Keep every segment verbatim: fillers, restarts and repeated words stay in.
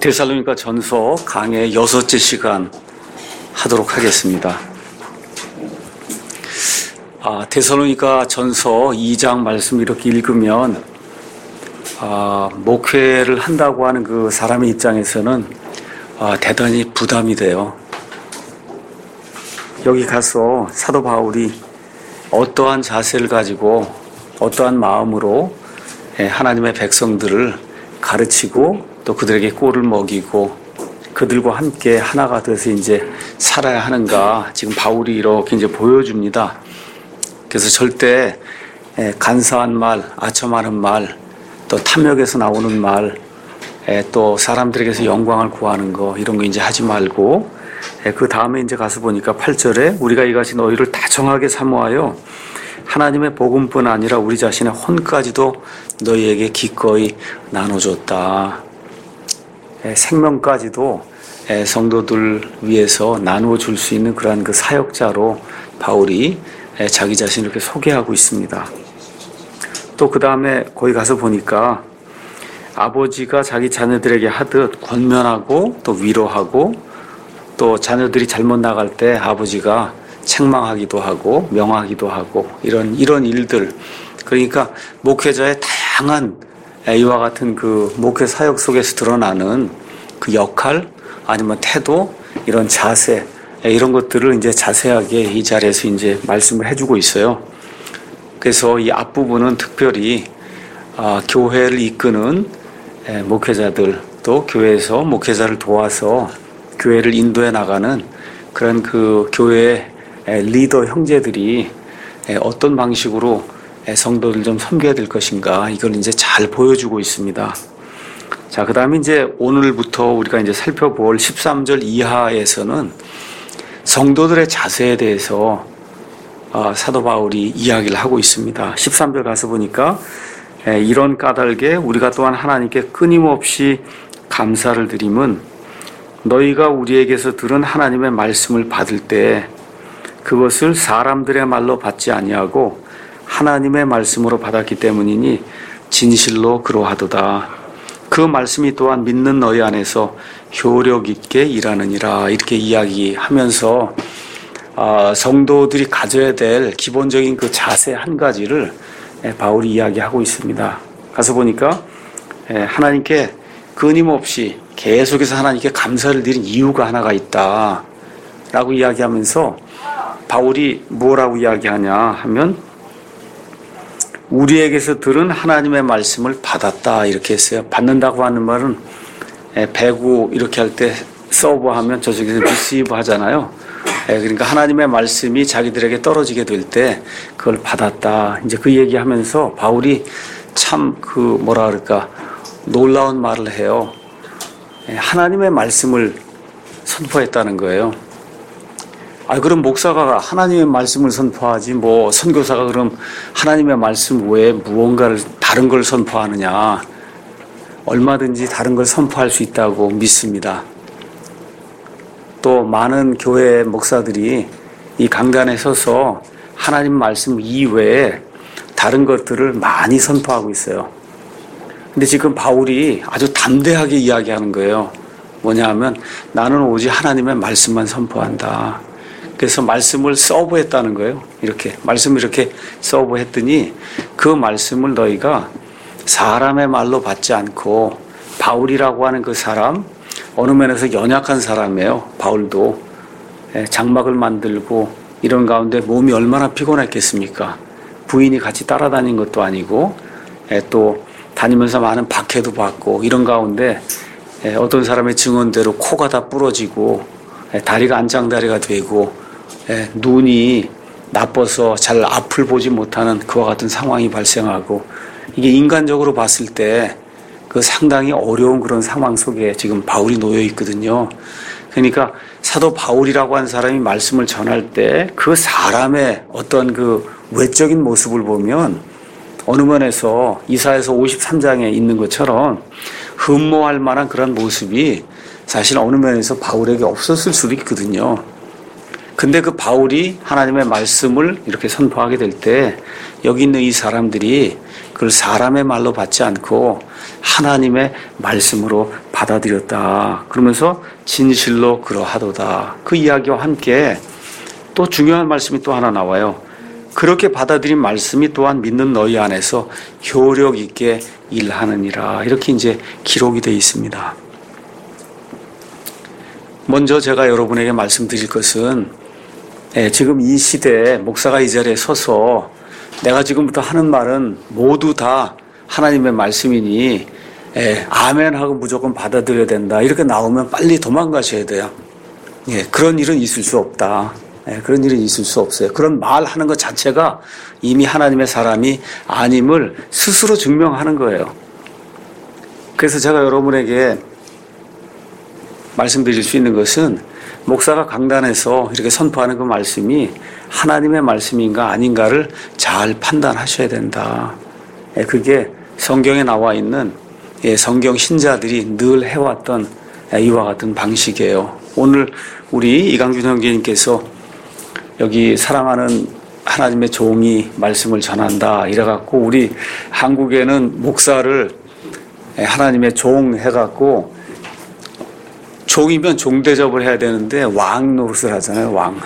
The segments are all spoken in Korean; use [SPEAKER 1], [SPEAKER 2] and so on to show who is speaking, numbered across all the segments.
[SPEAKER 1] 데살로니가 전서 강의 여섯째 시간 하도록 하겠습니다. 아, 데살로니가 전서 이 장 말씀 이렇게 읽으면 아, 목회를 한다고 하는 그 사람의 입장에서는 아, 대단히 부담이 돼요. 여기 가서 사도 바울이 어떠한 자세를 가지고 어떠한 마음으로 하나님의 백성들을 가르치고 또 그들에게 꼴을 먹이고 그들과 함께 하나가 돼서 이제 살아야 하는가 지금 바울이 이렇게 이제 보여줍니다. 그래서 절대 간사한 말, 아첨하는 말, 또 탐욕에서 나오는 말, 또 사람들에게서 영광을 구하는 거 이런 거 이제 하지 말고 그 다음에 이제 가서 보니까 팔 절에 우리가 이같이 너희를 다정하게 사모하여 하나님의 복음뿐 아니라 우리 자신의 혼까지도 너희에게 기꺼이 나눠줬다. 생명까지도 성도들 위해서 나누어 줄 수 있는 그러한 그 사역자로 바울이 자기 자신을 이렇게 소개하고 있습니다. 또 그 다음에 거기 가서 보니까 아버지가 자기 자녀들에게 하듯 권면하고 또 위로하고 또 자녀들이 잘못 나갈 때 아버지가 책망하기도 하고 명하기도 하고 이런 이런 일들, 그러니까 목회자의 다양한 이와 같은 그 목회 사역 속에서 드러나는 그 역할 아니면 태도 이런 자세 이런 것들을 이제 자세하게 이 자리에서 이제 말씀을 해주고 있어요. 그래서 이 앞부분은 특별히 아, 교회를 이끄는 목회자들 또 교회에서 목회자를 도와서 교회를 인도해 나가는 그런 그 교회의 리더 형제들이 어떤 방식으로 성도들 좀 섬겨야 될 것인가 이걸 이제 잘 보여주고 있습니다. 자, 그 다음에 이제 오늘부터 우리가 이제 살펴볼 십삼 절 이하에서는 성도들의 자세에 대해서 사도 바울이 이야기를 하고 있습니다. 십삼 절 가서 보니까 이런 까닭에 우리가 또한 하나님께 끊임없이 감사를 드림은 너희가 우리에게서 들은 하나님의 말씀을 받을 때 그것을 사람들의 말로 받지 아니하고 하나님의 말씀으로 받았기 때문이니 진실로 그러하도다. 그 말씀이 또한 믿는 너희 안에서 효력 있게 일하느니라. 이렇게 이야기하면서 성도들이 가져야 될 기본적인 그 자세 한 가지를 바울이 이야기하고 있습니다. 가서 보니까 하나님께 끊임없이 계속해서 하나님께 감사를 드린 이유가 하나가 있다 라고 이야기하면서 바울이 뭐라고 이야기하냐 하면 우리에게서 들은 하나님의 말씀을 받았다 이렇게 했어요. 받는다고 하는 말은 배구 이렇게 할 때 서브 하면 저쪽에서 리시브 하잖아요. 그러니까 하나님의 말씀이 자기들에게 떨어지게 될 때 그걸 받았다. 이제 그 얘기하면서 바울이 참 그 뭐라 그럴까 놀라운 말을 해요. 하나님의 말씀을 선포했다는 거예요. 아, 그럼 목사가 하나님의 말씀을 선포하지, 뭐, 선교사가 그럼 하나님의 말씀 외에 무언가를, 다른 걸 선포하느냐. 얼마든지 다른 걸 선포할 수 있다고 믿습니다. 또 많은 교회 목사들이 이 강단에 서서 하나님 말씀 이외에 다른 것들을 많이 선포하고 있어요. 근데 지금 바울이 아주 담대하게 이야기하는 거예요. 뭐냐 하면 나는 오직 하나님의 말씀만 선포한다. 그래서 말씀을 서브했다는 거예요. 이렇게 말씀을 이렇게 서브했더니 그 말씀을 너희가 사람의 말로 받지 않고 바울이라고 하는 그 사람 어느 면에서 연약한 사람이에요. 바울도 장막을 만들고 이런 가운데 몸이 얼마나 피곤했겠습니까? 부인이 같이 따라다닌 것도 아니고 또 다니면서 많은 박해도 받고 이런 가운데 어떤 사람의 증언대로 코가 다 부러지고 다리가 안장다리가 되고 눈이 나빠서 잘 앞을 보지 못하는 그와 같은 상황이 발생하고 이게 인간적으로 봤을 때 그 상당히 어려운 그런 상황 속에 지금 바울이 놓여 있거든요. 그러니까 사도 바울이라고 하는 사람이 말씀을 전할 때 그 사람의 어떤 그 외적인 모습을 보면 어느 면에서 이사야서 오십삼 장에 있는 것처럼 흠모할 만한 그런 모습이 사실 어느 면에서 바울에게 없었을 수도 있거든요. 근데 그 바울이 하나님의 말씀을 이렇게 선포하게 될 때 여기 있는 이 사람들이 그걸 사람의 말로 받지 않고 하나님의 말씀으로 받아들였다. 그러면서 진실로 그러하도다. 그 이야기와 함께 또 중요한 말씀이 또 하나 나와요. 그렇게 받아들인 말씀이 또한 믿는 너희 안에서 효력 있게 일하느니라. 이렇게 이제 기록이 되어 있습니다. 먼저 제가 여러분에게 말씀드릴 것은 예, 지금 이 시대에 목사가 이 자리에 서서 내가 지금부터 하는 말은 모두 다 하나님의 말씀이니 예, 아멘하고 무조건 받아들여야 된다. 이렇게 나오면 빨리 도망가셔야 돼요. 예, 그런 일은 있을 수 없다. 예, 그런 일은 있을 수 없어요. 그런 말하는 것 자체가 이미 하나님의 사람이 아님을 스스로 증명하는 거예요. 그래서 제가 여러분에게 말씀드릴 수 있는 것은 목사가 강단에서 이렇게 선포하는 그 말씀이 하나님의 말씀인가 아닌가를 잘 판단하셔야 된다. 예, 그게 성경에 나와 있는 예, 성경 신자들이 늘 해왔던 이와 같은 방식이에요. 오늘 우리 이강준 형제님께서 여기 사랑하는 하나님의 종이 말씀을 전한다 이래갖고 우리 한국에는 목사를 하나님의 종 해갖고 종이면 종 대접을 해야 되는데 왕 노릇을 하잖아요. 왕.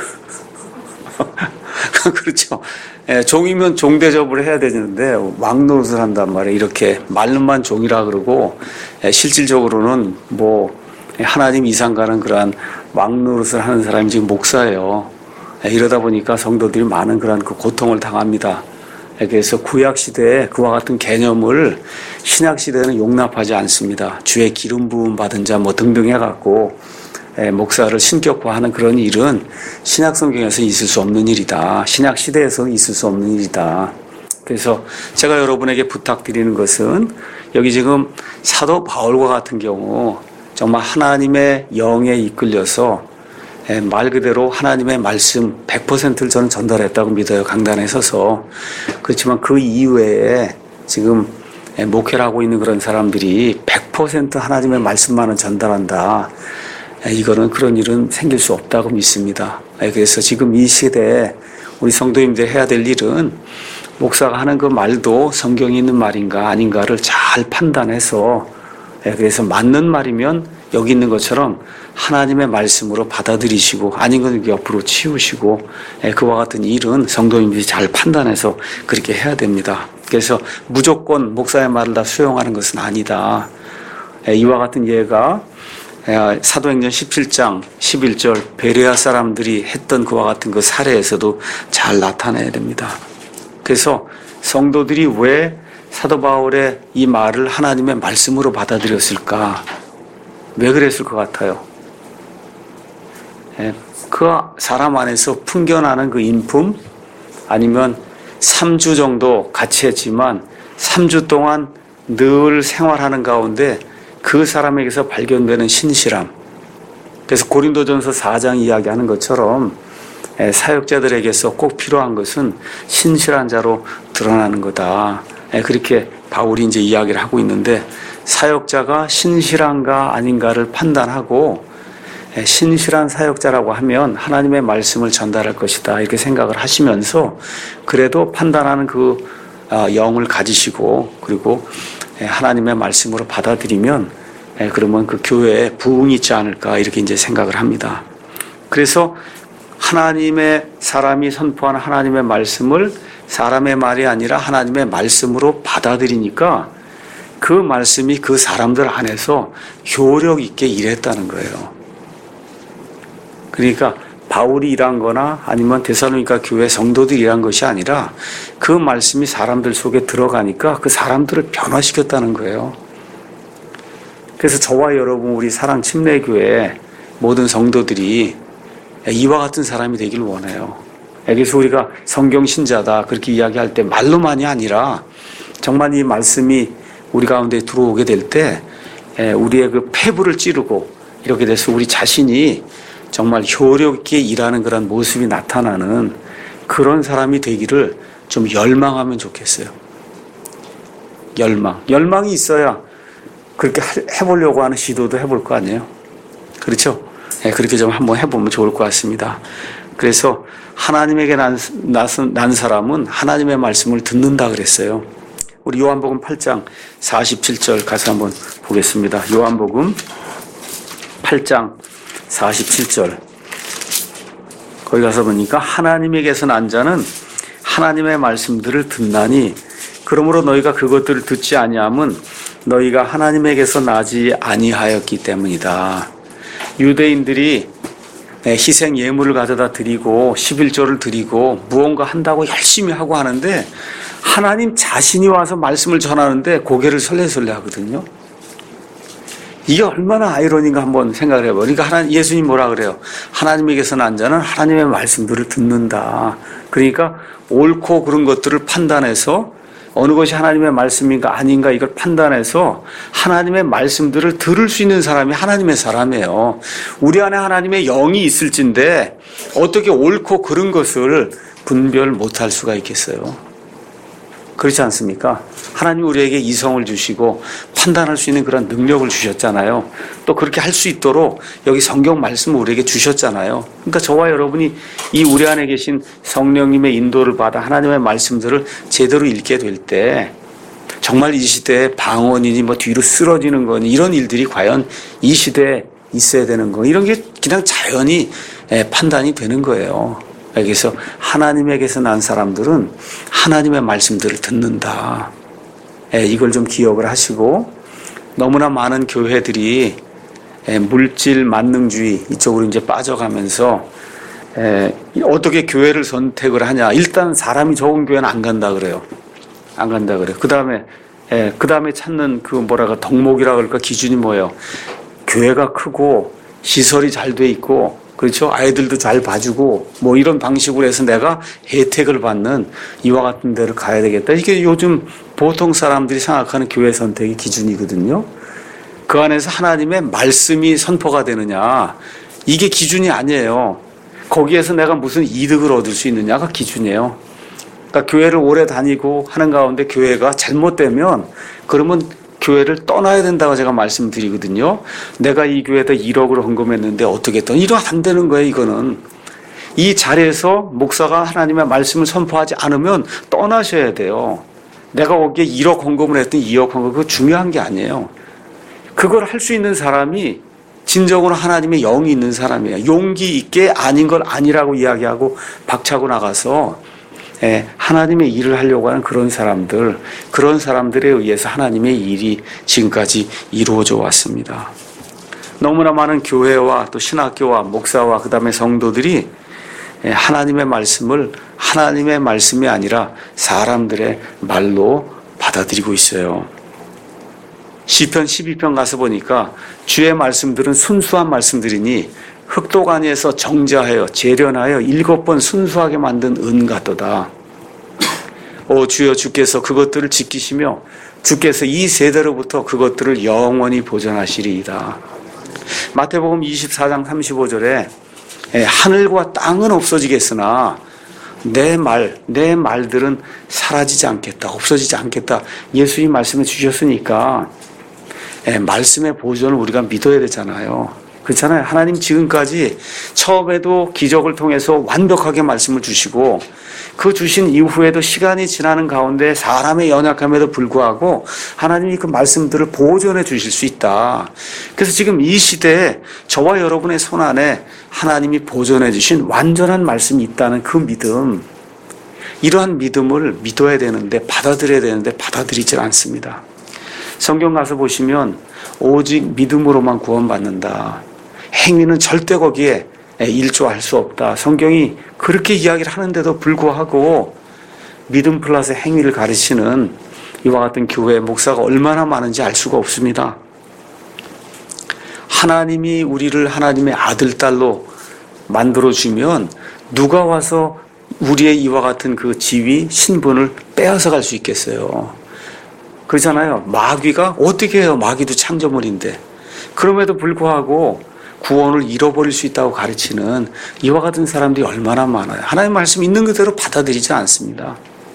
[SPEAKER 1] 그렇죠. 예, 종이면 종 대접을 해야 되는데 왕 노릇을 한단 말이에요. 이렇게 말로만 종이라 그러고 예, 실질적으로는 뭐 하나님 이상 가는 그러한 왕 노릇을 하는 사람이 지금 목사예요. 예, 이러다 보니까 성도들이 많은 그런 그 고통을 당합니다. 예, 그래서 구약 시대에 그와 같은 개념을 신약 시대는 용납하지 않습니다. 주의 기름 부음 받은 자 뭐 등등 해갖고 예, 목사를 신격화하는 그런 일은 신약 성경에서 있을 수 없는 일이다. 신약 시대에서 있을 수 없는 일이다. 그래서 제가 여러분에게 부탁드리는 것은 여기 지금 사도 바울과 같은 경우 정말 하나님의 영에 이끌려서 예, 말 그대로 하나님의 말씀 백 퍼센트를 저는 전달했다고 믿어요. 강단에 서서. 그렇지만 그 이외에 지금 예, 목회를 하고 있는 그런 사람들이 백 퍼센트 하나님의 말씀만은 전달한다. 이거는 그런 일은 생길 수 없다고 믿습니다. 그래서 지금 이 시대에 우리 성도님들이 해야 될 일은 목사가 하는 그 말도 성경에 있는 말인가 아닌가를 잘 판단해서 그래서 맞는 말이면 여기 있는 것처럼 하나님의 말씀으로 받아들이시고 아닌 건 옆으로 치우시고 그와 같은 일은 성도님들이 잘 판단해서 그렇게 해야 됩니다. 그래서 무조건 목사의 말을 다 수용하는 것은 아니다. 이와 같은 예가 사도행전 십칠 장 십일 절 베레아 사람들이 했던 그와 같은 그 사례에서도 잘 나타내야 됩니다. 그래서 성도들이 왜 사도 바울의 이 말을 하나님의 말씀으로 받아들였을까? 왜 그랬을 것 같아요? 그 사람 안에서 풍겨나는 그 인품 아니면 삼 주 정도 같이 했지만 삼 주 동안 늘 생활하는 가운데 그 사람에게서 발견되는 신실함. 그래서 고린도전서 사 장 이야기하는 것처럼 사역자들에게서 꼭 필요한 것은 신실한 자로 드러나는 거다. 그렇게 바울이 이제 이야기를 하고 있는데 사역자가 신실한가 아닌가를 판단하고 신실한 사역자라고 하면 하나님의 말씀을 전달할 것이다. 이렇게 생각을 하시면서 그래도 판단하는 그 영을 가지시고 그리고 하나님의 말씀으로 받아들이면 그러면 그 교회에 부흥이 있지 않을까 이렇게 이제 생각을 합니다. 그래서 하나님의 사람이 선포하는 하나님의 말씀을 사람의 말이 아니라 하나님의 말씀으로 받아들이니까 그 말씀이 그 사람들 안에서 효력 있게 일했다는 거예요. 그러니까 바울이 일한 거나 아니면 데살로니가 교회 성도들이 일한 것이 아니라 그 말씀이 사람들 속에 들어가니까 그 사람들을 변화시켰다는 거예요. 그래서 저와 여러분 우리 사랑 침례교회 모든 성도들이 이와 같은 사람이 되길 원해요. 그래서 우리가 성경 신자다 그렇게 이야기할 때 말로만이 아니라 정말 이 말씀이 우리 가운데 들어오게 될 때 우리의 그 폐부를 찌르고 이렇게 돼서 우리 자신이 정말 효력 있게 일하는 그런 모습이 나타나는 그런 사람이 되기를 좀 열망하면 좋겠어요. 열망. 열망이 있어야 그렇게 해보려고 하는 시도도 해볼 거 아니에요. 그렇죠? 네, 그렇게 좀 한번 해보면 좋을 것 같습니다. 그래서 하나님에게 난, 난 사람은 하나님의 말씀을 듣는다 그랬어요. 우리 요한복음 팔 장 사십칠 절 가서 한번 보겠습니다. 요한복음 팔 장 사십칠 절. 거기 가서 보니까 하나님에게서 난 자는 하나님의 말씀들을 듣나니 그러므로 너희가 그것들을 듣지 아니함은 너희가 하나님에게서 나지 아니하였기 때문이다. 유대인들이 희생 예물을 가져다 드리고 십일조를 드리고 무언가 한다고 열심히 하고 하는데 하나님 자신이 와서 말씀을 전하는데 고개를 설레설레 하거든요. 이게 얼마나 아이러니인가 한번 생각을 해봐요. 그러니까 하나님, 예수님 뭐라 그래요? 하나님에게서 난 자는 하나님의 말씀들을 듣는다. 그러니까 옳고 그른 것들을 판단해서 어느 것이 하나님의 말씀인가 아닌가 이걸 판단해서 하나님의 말씀들을 들을 수 있는 사람이 하나님의 사람이에요. 우리 안에 하나님의 영이 있을진데 어떻게 옳고 그른 것을 분별 못할 수가 있겠어요? 그렇지 않습니까? 하나님 우리에게 이성을 주시고 판단할 수 있는 그런 능력을 주셨잖아요. 또 그렇게 할 수 있도록 여기 성경 말씀을 우리에게 주셨잖아요. 그러니까 저와 여러분이 이 우리 안에 계신 성령님의 인도를 받아 하나님의 말씀들을 제대로 읽게 될 때 정말 이 시대에 방언이니 뭐 뒤로 쓰러지는 거니 이런 일들이 과연 이 시대에 있어야 되는 거 이런 게 그냥 자연히 판단이 되는 거예요. 여기서 하나님에게서 난 사람들은 하나님의 말씀들을 듣는다. 이걸 좀 기억을 하시고 너무나 많은 교회들이 물질 만능주의 이쪽으로 이제 빠져가면서 어떻게 교회를 선택을 하냐. 일단 사람이 적은 교회는 안 간다 그래요. 안 간다 그래요. 그 다음에 그 다음에 찾는 그 뭐랄까 덕목이라 그럴까 기준이 뭐예요? 교회가 크고 시설이 잘 돼 있고 그렇죠? 아이들도 잘 봐주고 뭐 이런 방식으로 해서 내가 혜택을 받는 이와 같은 데를 가야 되겠다. 이게 요즘 보통 사람들이 생각하는 교회 선택의 기준이거든요. 그 안에서 하나님의 말씀이 선포가 되느냐 이게 기준이 아니에요. 거기에서 내가 무슨 이득을 얻을 수 있느냐가 기준이에요. 그러니까 교회를 오래 다니고 하는 가운데 교회가 잘못되면 그러면 교회를 떠나야 된다고 제가 말씀드리거든요. 내가 이 교회에다 일억을 헌금했는데 어떻게 또 이러면 안 되는 거예요. 이거는 이 자리에서 목사가 하나님의 말씀을 선포하지 않으면 떠나셔야 돼요. 내가 거기에 일억 헌금을 했더니 이억 헌금 그거 중요한 게 아니에요. 그걸 할 수 있는 사람이 진정으로 하나님의 영이 있는 사람이에요. 용기 있게 아닌 걸 아니라고 이야기하고 박차고 나가서 예, 하나님의 일을 하려고 하는 그런 사람들, 그런 사람들에 의해서 하나님의 일이 지금까지 이루어져 왔습니다. 너무나 많은 교회와 또 신학교와 목사와 그 다음에 성도들이 하나님의 말씀을 하나님의 말씀이 아니라 사람들의 말로 받아들이고 있어요. 시편 십이 편 가서 보니까 주의 말씀들은 순수한 말씀들이니 흑도가니에서 정자하여 재련하여 일곱 번 순수하게 만든 은 같도다. 오 주여 주께서 그것들을 지키시며 주께서 이 세대로부터 그것들을 영원히 보존하시리이다. 마태복음 이십사 장 삼십오 절에 하늘과 땅은 없어지겠으나 내 말, 내 말들은 사라지지 않겠다. 없어지지 않겠다. 예수님 말씀을 주셨으니까 말씀의 보존을 우리가 믿어야 되잖아요. 그렇잖아요. 하나님 지금까지 처음에도 기적을 통해서 완벽하게 말씀을 주시고 그 주신 이후에도 시간이 지나는 가운데 사람의 연약함에도 불구하고 하나님이 그 말씀들을 보존해 주실 수 있다. 그래서 지금 이 시대에 저와 여러분의 손 안에 하나님이 보존해 주신 완전한 말씀이 있다는 그 믿음, 이러한 믿음을 믿어야 되는데 받아들여야 되는데 받아들이질 않습니다. 성경 가서 보시면 오직 믿음으로만 구원받는다. 행위는 절대 거기에 일조할 수 없다. 성경이 그렇게 이야기를 하는데도 불구하고 믿음 플러스 행위를 가르치는 이와 같은 교회 목사가 얼마나 많은지 알 수가 없습니다. 하나님이 우리를 하나님의 아들, 딸로 만들어주면 누가 와서 우리의 이와 같은 그 지위, 신분을 빼앗아 갈 수 있겠어요. 그렇잖아요. 마귀가 어떻게 해요? 마귀도 창조물인데. 그럼에도 불구하고 구원을 잃어버릴 수 있다고 가르치는 이와 같은 사람들이 얼마나 많아요. 하나님의 말씀 있는 그대로 받아들이지 않습니다.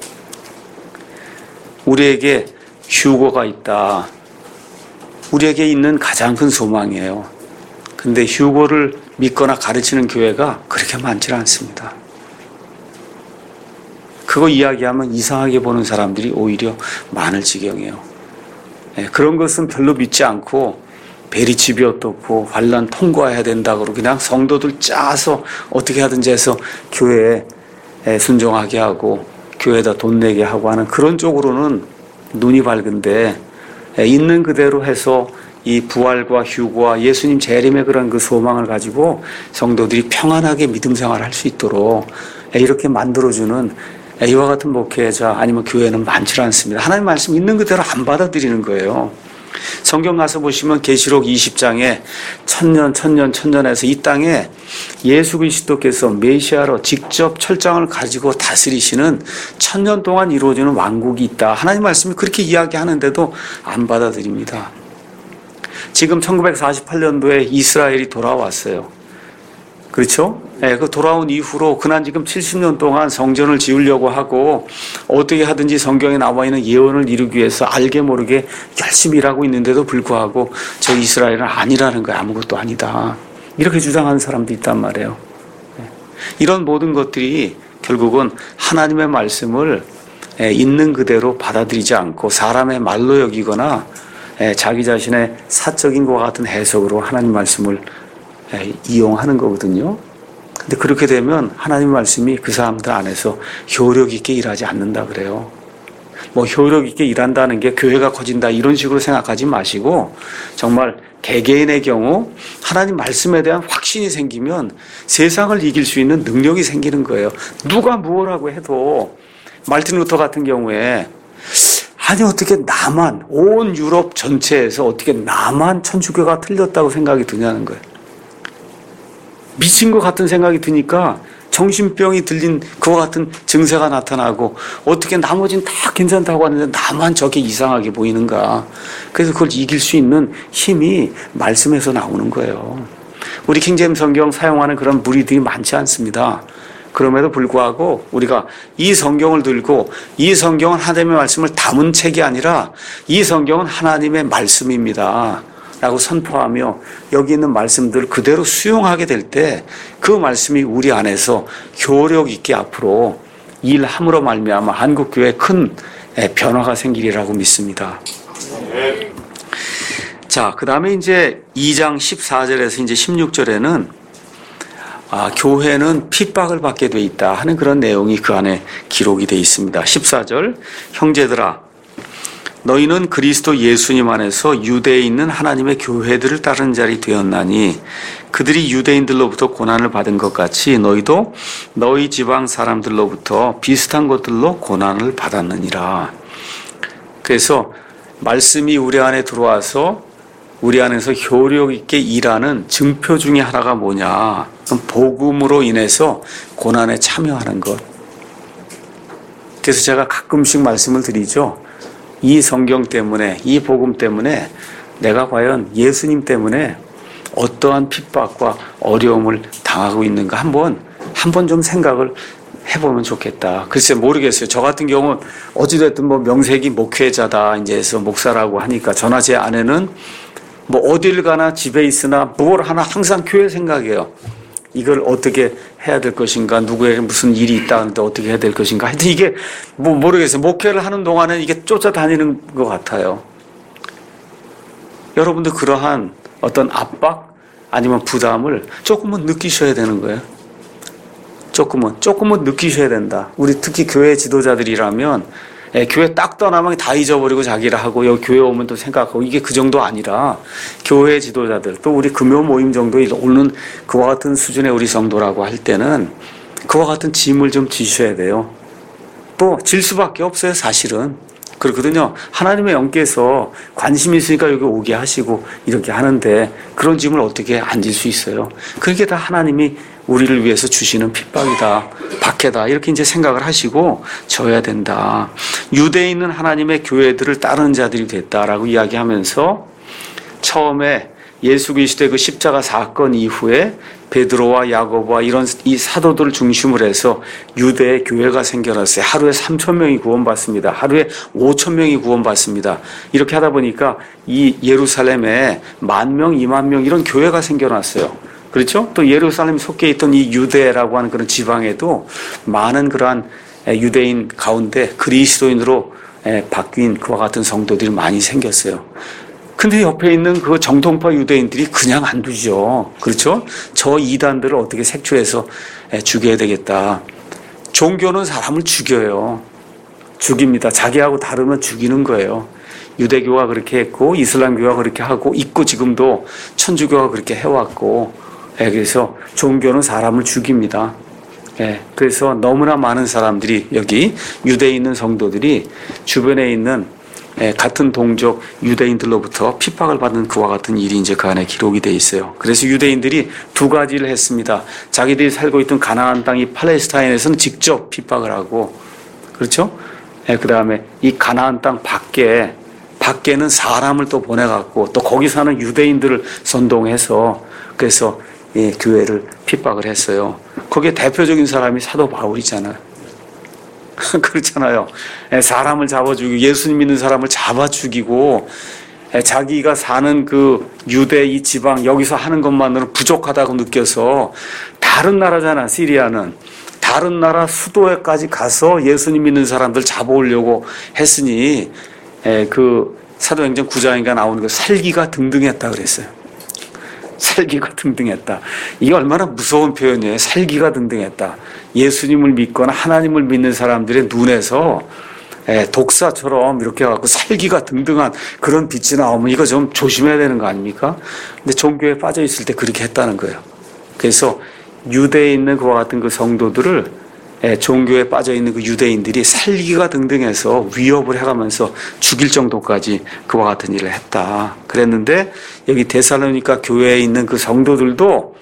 [SPEAKER 1] 우리에게 휴거가 있다. 우리에게 있는 가장 큰 소망이에요. 근데 휴거를 믿거나 가르치는 교회가 그렇게 많지 않습니다. 그거 이야기하면 이상하게 보는 사람들이 오히려 많을 지경이에요. 예, 그런 것은 별로 믿지 않고 베리 집이 어떻고 환난 통과해야 된다고 그냥 성도들 짜서 어떻게 하든지 해서 교회에 순종하게 하고 교회에다 돈 내게 하고 하는 그런 쪽으로는 눈이 밝은데, 있는 그대로 해서 이 부활과 휴거와 예수님 재림의 그런 그 소망을 가지고 성도들이 평안하게 믿음 생활을 할 수 있도록 이렇게 만들어주는 이와 같은 목회자 아니면 교회는 많지 않습니다. 하나님 말씀 있는 그대로 안 받아들이는 거예요. 성경 가서 보시면 계시록 이십 장에 천년 천년 천년에서 이 땅에 예수 그리스도께서 메시아로 직접 철장을 가지고 다스리시는 천년 동안 이루어지는 왕국이 있다. 하나님 말씀이 그렇게 이야기하는데도 안 받아들입니다. 지금 천구백사십팔 년도에 이스라엘이 돌아왔어요. 그렇죠? 네, 그 돌아온 이후로 그난 지금 칠십 년 동안 성전을 지으려고 하고 어떻게 하든지 성경에 나와 있는 예언을 이루기 위해서 알게 모르게 열심히 일하고 있는데도 불구하고 저 이스라엘은 아니라는 거야. 아무것도 아니다. 이렇게 주장하는 사람도 있단 말이에요. 네. 이런 모든 것들이 결국은 하나님의 말씀을 있는 그대로 받아들이지 않고 사람의 말로 여기거나 자기 자신의 사적인 것과 같은 해석으로 하나님 말씀을 이용하는 거거든요. 근데 그렇게 되면 하나님 말씀이 그 사람들 안에서 효력 있게 일하지 않는다 그래요. 뭐 효력 있게 일한다는 게 교회가 커진다 이런 식으로 생각하지 마시고, 정말 개개인의 경우 하나님 말씀에 대한 확신이 생기면 세상을 이길 수 있는 능력이 생기는 거예요. 누가 무엇라고 해도 말틴 루터 같은 경우에 아니 어떻게 나만, 온 유럽 전체에서 어떻게 나만 천주교가 틀렸다고 생각이 드냐는 거예요. 미친 것 같은 생각이 드니까 정신병이 들린 그와 같은 증세가 나타나고 어떻게 나머지는 다 괜찮다고 하는데 나만 저게 이상하게 보이는가. 그래서 그걸 이길 수 있는 힘이 말씀에서 나오는 거예요. 우리 킹제임스 성경 사용하는 그런 무리들이 많지 않습니다. 그럼에도 불구하고 우리가 이 성경을 들고 이 성경은 하나님의 말씀을 담은 책이 아니라 이 성경은 하나님의 말씀입니다 라고 선포하며 여기 있는 말씀들을 그대로 수용하게 될 때 그 말씀이 우리 안에서 효력 있게 앞으로 일함으로 말미암아 한국교회에 큰 변화가 생기리라고 믿습니다. 네. 자, 그 다음에 이제 이 장 십사 절에서 이제 십육 절에는 아, 교회는 핍박을 받게 돼 있다 하는 그런 내용이 그 안에 기록이 돼 있습니다. 십사 절, 형제들아 너희는 그리스도 예수님 안에서 유대에 있는 하나님의 교회들을 따르는 자리 되었나니 그들이 유대인들로부터 고난을 받은 것 같이 너희도 너희 지방 사람들로부터 비슷한 것들로 고난을 받았느니라. 그래서 말씀이 우리 안에 들어와서 우리 안에서 효력 있게 일하는 증표 중에 하나가 뭐냐? 그럼 복음으로 인해서 고난에 참여하는 것. 그래서 제가 가끔씩 말씀을 드리죠. 이 성경 때문에, 이 복음 때문에 내가 과연 예수님 때문에 어떠한 핍박과 어려움을 당하고 있는가 한번 한번 좀 생각을 해보면 좋겠다. 글쎄 모르겠어요. 저 같은 경우는 어찌됐든 뭐 명색이 목회자다 이제 해서 목사라고 하니까 저나 제 아내는 뭐 어딜 가나 집에 있으나 뭘 하나 항상 교회 생각해요. 이걸 어떻게 해야 될 것인가, 누구에게 무슨 일이 있다 하는데 어떻게 해야 될 것인가. 하여튼 이게 뭐 모르겠어요. 목회를 하는 동안은 이게 쫓아다니는 것 같아요. 여러분도 그러한 어떤 압박 아니면 부담을 조금은 느끼셔야 되는 거예요. 조금은, 조금은 느끼셔야 된다. 우리 특히 교회 지도자들이라면 예, 교회 딱 떠나면 다 잊어버리고 자기를 하고 여기 교회 오면 또 생각하고 이게 그 정도 아니라 교회 지도자들 또 우리 금요 모임 정도에 오는 그와 같은 수준의 우리 성도라고 할 때는 그와 같은 짐을 좀 지셔야 돼요. 또 질 수밖에 없어요. 사실은 그렇거든요. 하나님의 영께서 관심이 있으니까 여기 오게 하시고 이렇게 하는데 그런 짐을 어떻게 안 질 수 있어요. 그게 다 하나님이 우리를 위해서 주시는 핍박이다, 박해다 이렇게 이제 생각을 하시고 져야 된다. 유대에 있는 하나님의 교회들을 따르는 자들이 됐다라고 이야기하면서 처음에 예수 그리스도의 그 십자가 사건 이후에 베드로와 야고보와 이런 이 사도들을 중심으로 해서 유대의 교회가 생겨났어요. 하루에 삼천 명이 구원받습니다. 하루에 오천 명이 구원받습니다. 이렇게 하다 보니까 이 예루살렘에 만 명, 이만 명 이런 교회가 생겨났어요. 그렇죠? 또 예루살렘 속해 있던 이 유대라고 하는 그런 지방에도 많은 그러한 유대인 가운데 그리스도인으로 바뀐 그와 같은 성도들이 많이 생겼어요. 근데 옆에 있는 그 정통파 유대인들이 그냥 안 두죠. 그렇죠? 저 이단들을 어떻게 색출해서 죽여야 되겠다. 종교는 사람을 죽여요. 죽입니다. 자기하고 다르면 죽이는 거예요. 유대교가 그렇게 했고 이슬람교가 그렇게 하고 있고 지금도 천주교가 그렇게 해왔고 그래서 종교는 사람을 죽입니다. 그래서 너무나 많은 사람들이 여기 유대에 있는 성도들이 주변에 있는 같은 동족 유대인들로부터 핍박을 받는 그와 같은 일이 이제 그 안에 기록이 되어 있어요. 그래서 유대인들이 두 가지를 했습니다. 자기들이 살고 있던 가나안 땅이 팔레스타인에서는 직접 핍박을 하고, 그렇죠? 그 다음에 이 가나안 땅 밖에 밖에는 사람을 또 보내갖고 또 거기 사는 유대인들을 선동해서 그래서 이 교회를 핍박을 했어요. 거기에 대표적인 사람이 사도 바울이잖아요. 그렇잖아요. 사람을 잡아 죽이고 예수님 믿는 사람을 잡아 죽이고 자기가 사는 그 유대 이 지방 여기서 하는 것만으로 부족하다고 느껴서 다른 나라잖아. 시리아는 다른 나라 수도에까지 가서 예수님 믿는 사람들 잡아오려고 했으니 그 사도행전 구 장인가 나오는 거 살기가 등등했다 그랬어요. 살기가 등등했다. 이게 얼마나 무서운 표현이에요. 살기가 등등했다. 예수님을 믿거나 하나님을 믿는 사람들의 눈에서 독사처럼 이렇게 해갖고 살기가 등등한 그런 빛이 나오면 이거 좀 조심해야 되는 거 아닙니까? 근데 종교에 빠져 있을 때 그렇게 했다는 거예요. 그래서 유대에 있는 그와 같은 그 성도들을 종교에 빠져 있는 그 유대인들이 살기가 등등해서 위협을 해가면서 죽일 정도까지 그와 같은 일을 했다. 그랬는데 여기 데살로니가 교회에 있는 그 성도들도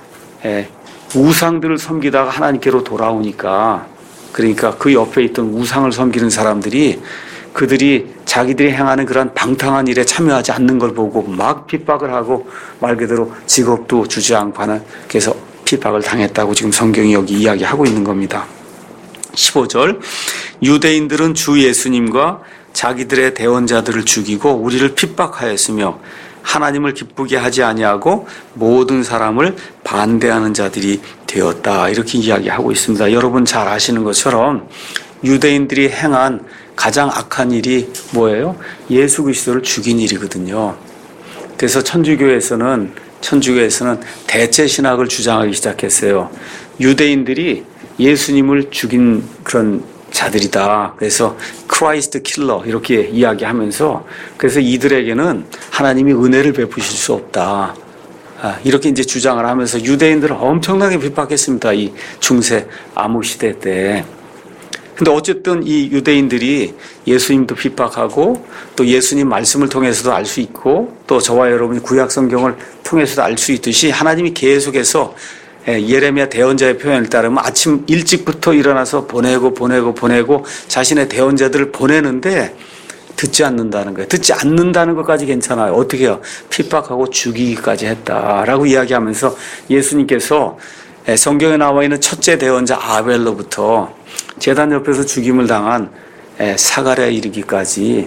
[SPEAKER 1] 우상들을 섬기다가 하나님께로 돌아오니까 그러니까 그 옆에 있던 우상을 섬기는 사람들이 그들이 자기들이 행하는 그런 방탕한 일에 참여하지 않는 걸 보고 막 핍박을 하고 말 그대로 직업도 주지 않고 하는 그래서 핍박을 당했다고 지금 성경이 여기 이야기하고 있는 겁니다. 십오 절 유대인들은 주 예수님과 자기들의 대언자들을 죽이고 우리를 핍박하였으며 하나님을 기쁘게 하지 아니하고 모든 사람을 반대하는 자들이 되었다. 이렇게 이야기하고 있습니다. 여러분 잘 아시는 것처럼 유대인들이 행한 가장 악한 일이 뭐예요? 예수 그리스도를 죽인 일이거든요. 그래서 천주교에서는 천주교에서는 대체 신학을 주장하기 시작했어요. 유대인들이 예수님을 죽인 그런 자들이다. 그래서 크라이스트 킬러 이렇게 이야기하면서 그래서 이들에게는 하나님이 은혜를 베푸실 수 없다. 이렇게 이제 주장을 하면서 유대인들을 엄청나게 핍박했습니다. 이 중세 암흑 시대 때. 근데 어쨌든 이 유대인들이 예수님도 핍박하고 또 예수님 말씀을 통해서도 알 수 있고 또 저와 여러분이 구약 성경을 통해서도 알 수 있듯이 하나님이 계속해서 예레미야 대언자의 표현을 따르면 아침 일찍부터 일어나서 보내고 보내고 보내고 자신의 대언자들을 보내는데 듣지 않는다는 거예요. 듣지 않는다는 것까지 괜찮아요. 어떻게 해요? 핍박하고 죽이기까지 했다라고 이야기하면서 예수님께서 성경에 나와 있는 첫째 대언자 아벨로부터 제단 옆에서 죽임을 당한 사가랴에 이르기까지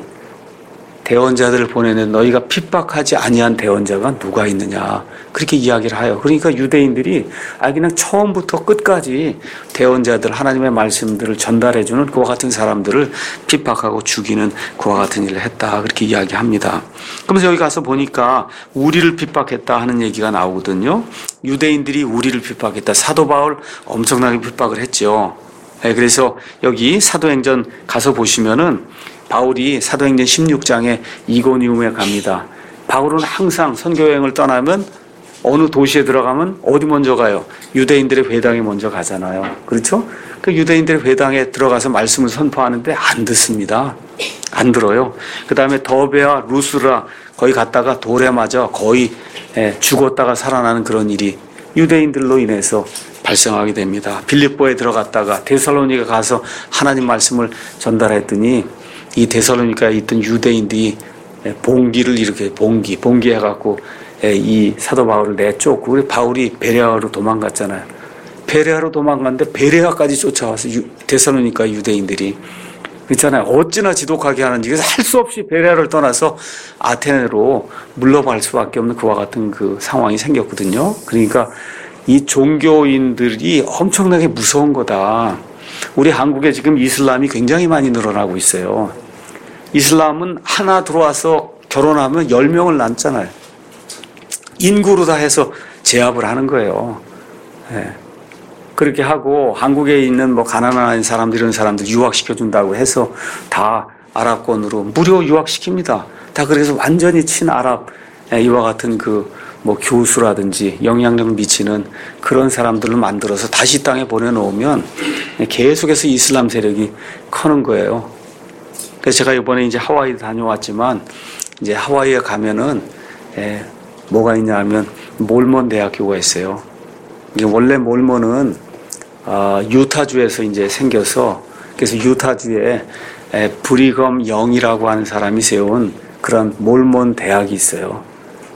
[SPEAKER 1] 대언자들을 보내는 너희가 핍박하지 아니한 대언자가 누가 있느냐 그렇게 이야기를 해요. 그러니까 유대인들이 아 그냥 처음부터 끝까지 대언자들 하나님의 말씀들을 전달해주는 그와 같은 사람들을 핍박하고 죽이는 그와 같은 일을 했다 그렇게 이야기합니다. 그러면서 여기 가서 보니까 우리를 핍박했다 하는 얘기가 나오거든요. 유대인들이 우리를 핍박했다. 사도 바울 엄청나게 핍박을 했죠. 그래서 여기 사도행전 가서 보시면은 바울이 사도행전 십육 장에 이고니움에 갑니다. 바울은 항상 선교여행을 떠나면 어느 도시에 들어가면 어디 먼저 가요? 유대인들의 회당에 먼저 가잖아요. 그렇죠? 그 유대인들의 회당에 들어가서 말씀을 선포하는데 안 듣습니다. 안 들어요. 그 다음에 더베와 루스라 거기 갔다가 돌에 맞아 거의 죽었다가 살아나는 그런 일이 유대인들로 인해서 발생하게 됩니다. 빌립보에 들어갔다가 데살로니가 가서 하나님 말씀을 전달했더니 이 데살로니가에 있던 유대인들이 봉기를 이렇게 봉기, 봉기해갖고 이 사도 바울을 내쫓고 우리 바울이 베레아로 도망갔잖아요. 베레아로 도망갔는데 베레아까지 쫓아와서 유, 데살로니가 유대인들이 그렇잖아요. 어찌나 지독하게 하는지 그래서 할 수 없이 베레아를 떠나서 아테네로 물러갈 수밖에 없는 그와 같은 그 상황이 생겼거든요. 그러니까 이 종교인들이 엄청나게 무서운 거다. 우리 한국에 지금 이슬람이 굉장히 많이 늘어나고 있어요. 이슬람은 하나 들어와서 결혼하면 열 명을 낳잖아요. 인구로 다 해서 제압을 하는 거예요. 예. 그렇게 하고 한국에 있는 뭐 가난한 사람들 이런 사람들 유학시켜준다고 해서 다 아랍권으로 무료 유학시킵니다. 다 그래서 완전히 친아랍 이와 같은 그 뭐 교수라든지 영향력을 미치는 그런 사람들을 만들어서 다시 땅에 보내놓으면 계속해서 이슬람 세력이 커는 거예요. 그래서 제가 이번에 이제 하와이 다녀왔지만 이제 하와이에 가면은 에, 뭐가 있냐면 몰몬 대학교가 있어요. 이게 원래 몰몬은 어, 유타주에서 이제 생겨서 그래서 유타주에 에, 브리검 영이라고 하는 사람이 세운 그런 몰몬 대학이 있어요.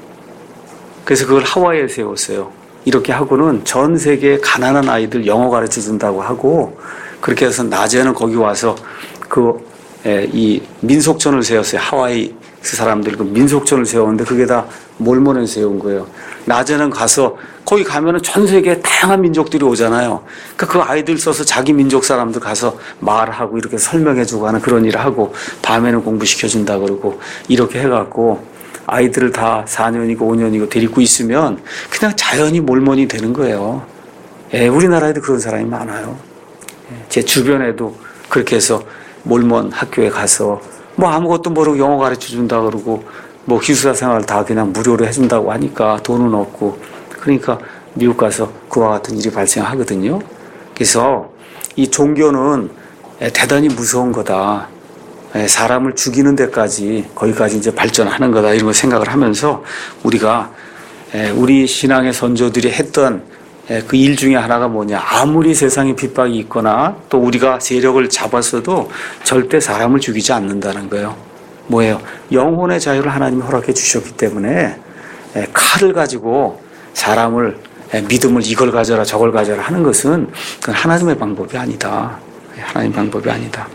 [SPEAKER 1] 그래서 그걸 하와이에 세웠어요. 이렇게 하고는 전 세계 가난한 아이들 영어 가르쳐 준다고 하고 그렇게 해서 낮에는 거기 와서 그 이 민속촌을 세웠어요. 하와이 사람들 그 민속촌을 세웠는데 그게 다 몰몬에 세운 거예요. 낮에는 가서 거기 가면은 전 세계 다양한 민족들이 오잖아요. 그러니까 그 아이들 써서 자기 민족 사람들 가서 말하고 이렇게 설명해주고 하는 그런 일을 하고 밤에는 공부시켜준다 그러고 이렇게 해갖고 아이들을 다 사 년이고 오 년이고 데리고 있으면 그냥 자연히 몰몬이 되는 거예요. 예, 우리나라에도 그런 사람이 많아요. 제 주변에도 그렇게 해서 몰몬 학교에 가서 뭐 아무것도 모르고 영어 가르쳐 준다 그러고 뭐 기숙사 생활 다 그냥 무료로 해준다고 하니까 돈은 없고 그러니까 미국 가서 그와 같은 일이 발생하거든요. 그래서 이 종교는 대단히 무서운 거다. 사람을 죽이는 데까지 거기까지 이제 발전하는 거다 이런 걸 생각을 하면서 우리가 우리 신앙의 선조들이 했던 그 일 중에 하나가 뭐냐 아무리 세상에 핍박이 있거나 또 우리가 세력을 잡았어도 절대 사람을 죽이지 않는다는 거예요. 뭐예요? 영혼의 자유를 하나님이 허락해 주셨기 때문에 칼을 가지고 사람을 믿음을 이걸 가져라 저걸 가져라 하는 것은 그건 하나님의 방법이 아니다. 하나님 방법이 아니다.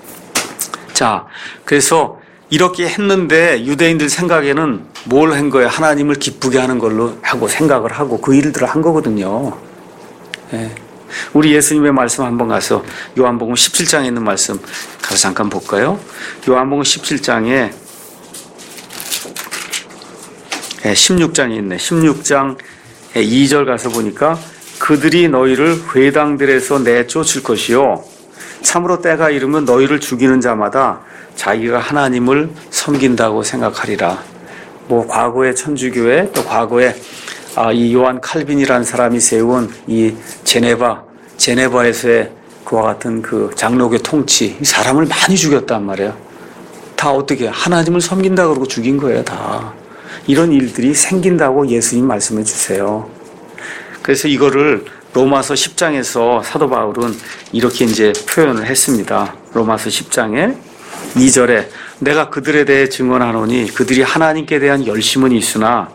[SPEAKER 1] 자, 그래서 이렇게 했는데 유대인들 생각에는 뭘 한 거예요? 하나님을 기쁘게 하는 걸로 하고 생각을 하고 그 일들을 한 거거든요. 예. 우리 예수님의 말씀 한번 가서 요한복음 십칠 장에 있는 말씀 가서 잠깐 볼까요? 요한복음 십칠 장에 예, 십육 장에 있네. 십육 장 이 절 가서 보니까 그들이 너희를 회당들에서 내쫓을 것이요 참으로 때가 이르면 너희를 죽이는 자마다 자기가 하나님을 섬긴다고 생각하리라. 뭐 과거의 천주교회 또 과거에 아, 이 요한 칼빈이라는 사람이 세운 이 제네바 제네바에서의 그와 같은 그 장로교 통치 사람을 많이 죽였단 말이에요. 다 어떻게 하나님을 섬긴다 그러고 죽인 거예요. 다 이런 일들이 생긴다고 예수님 말씀해 주세요. 그래서 이거를 로마서 십 장에서 사도 바울은 이렇게 이제 표현을 했습니다. 로마서 십 장에 이 절에 내가 그들에 대해 증언하노니 그들이 하나님께 대한 열심은 있으나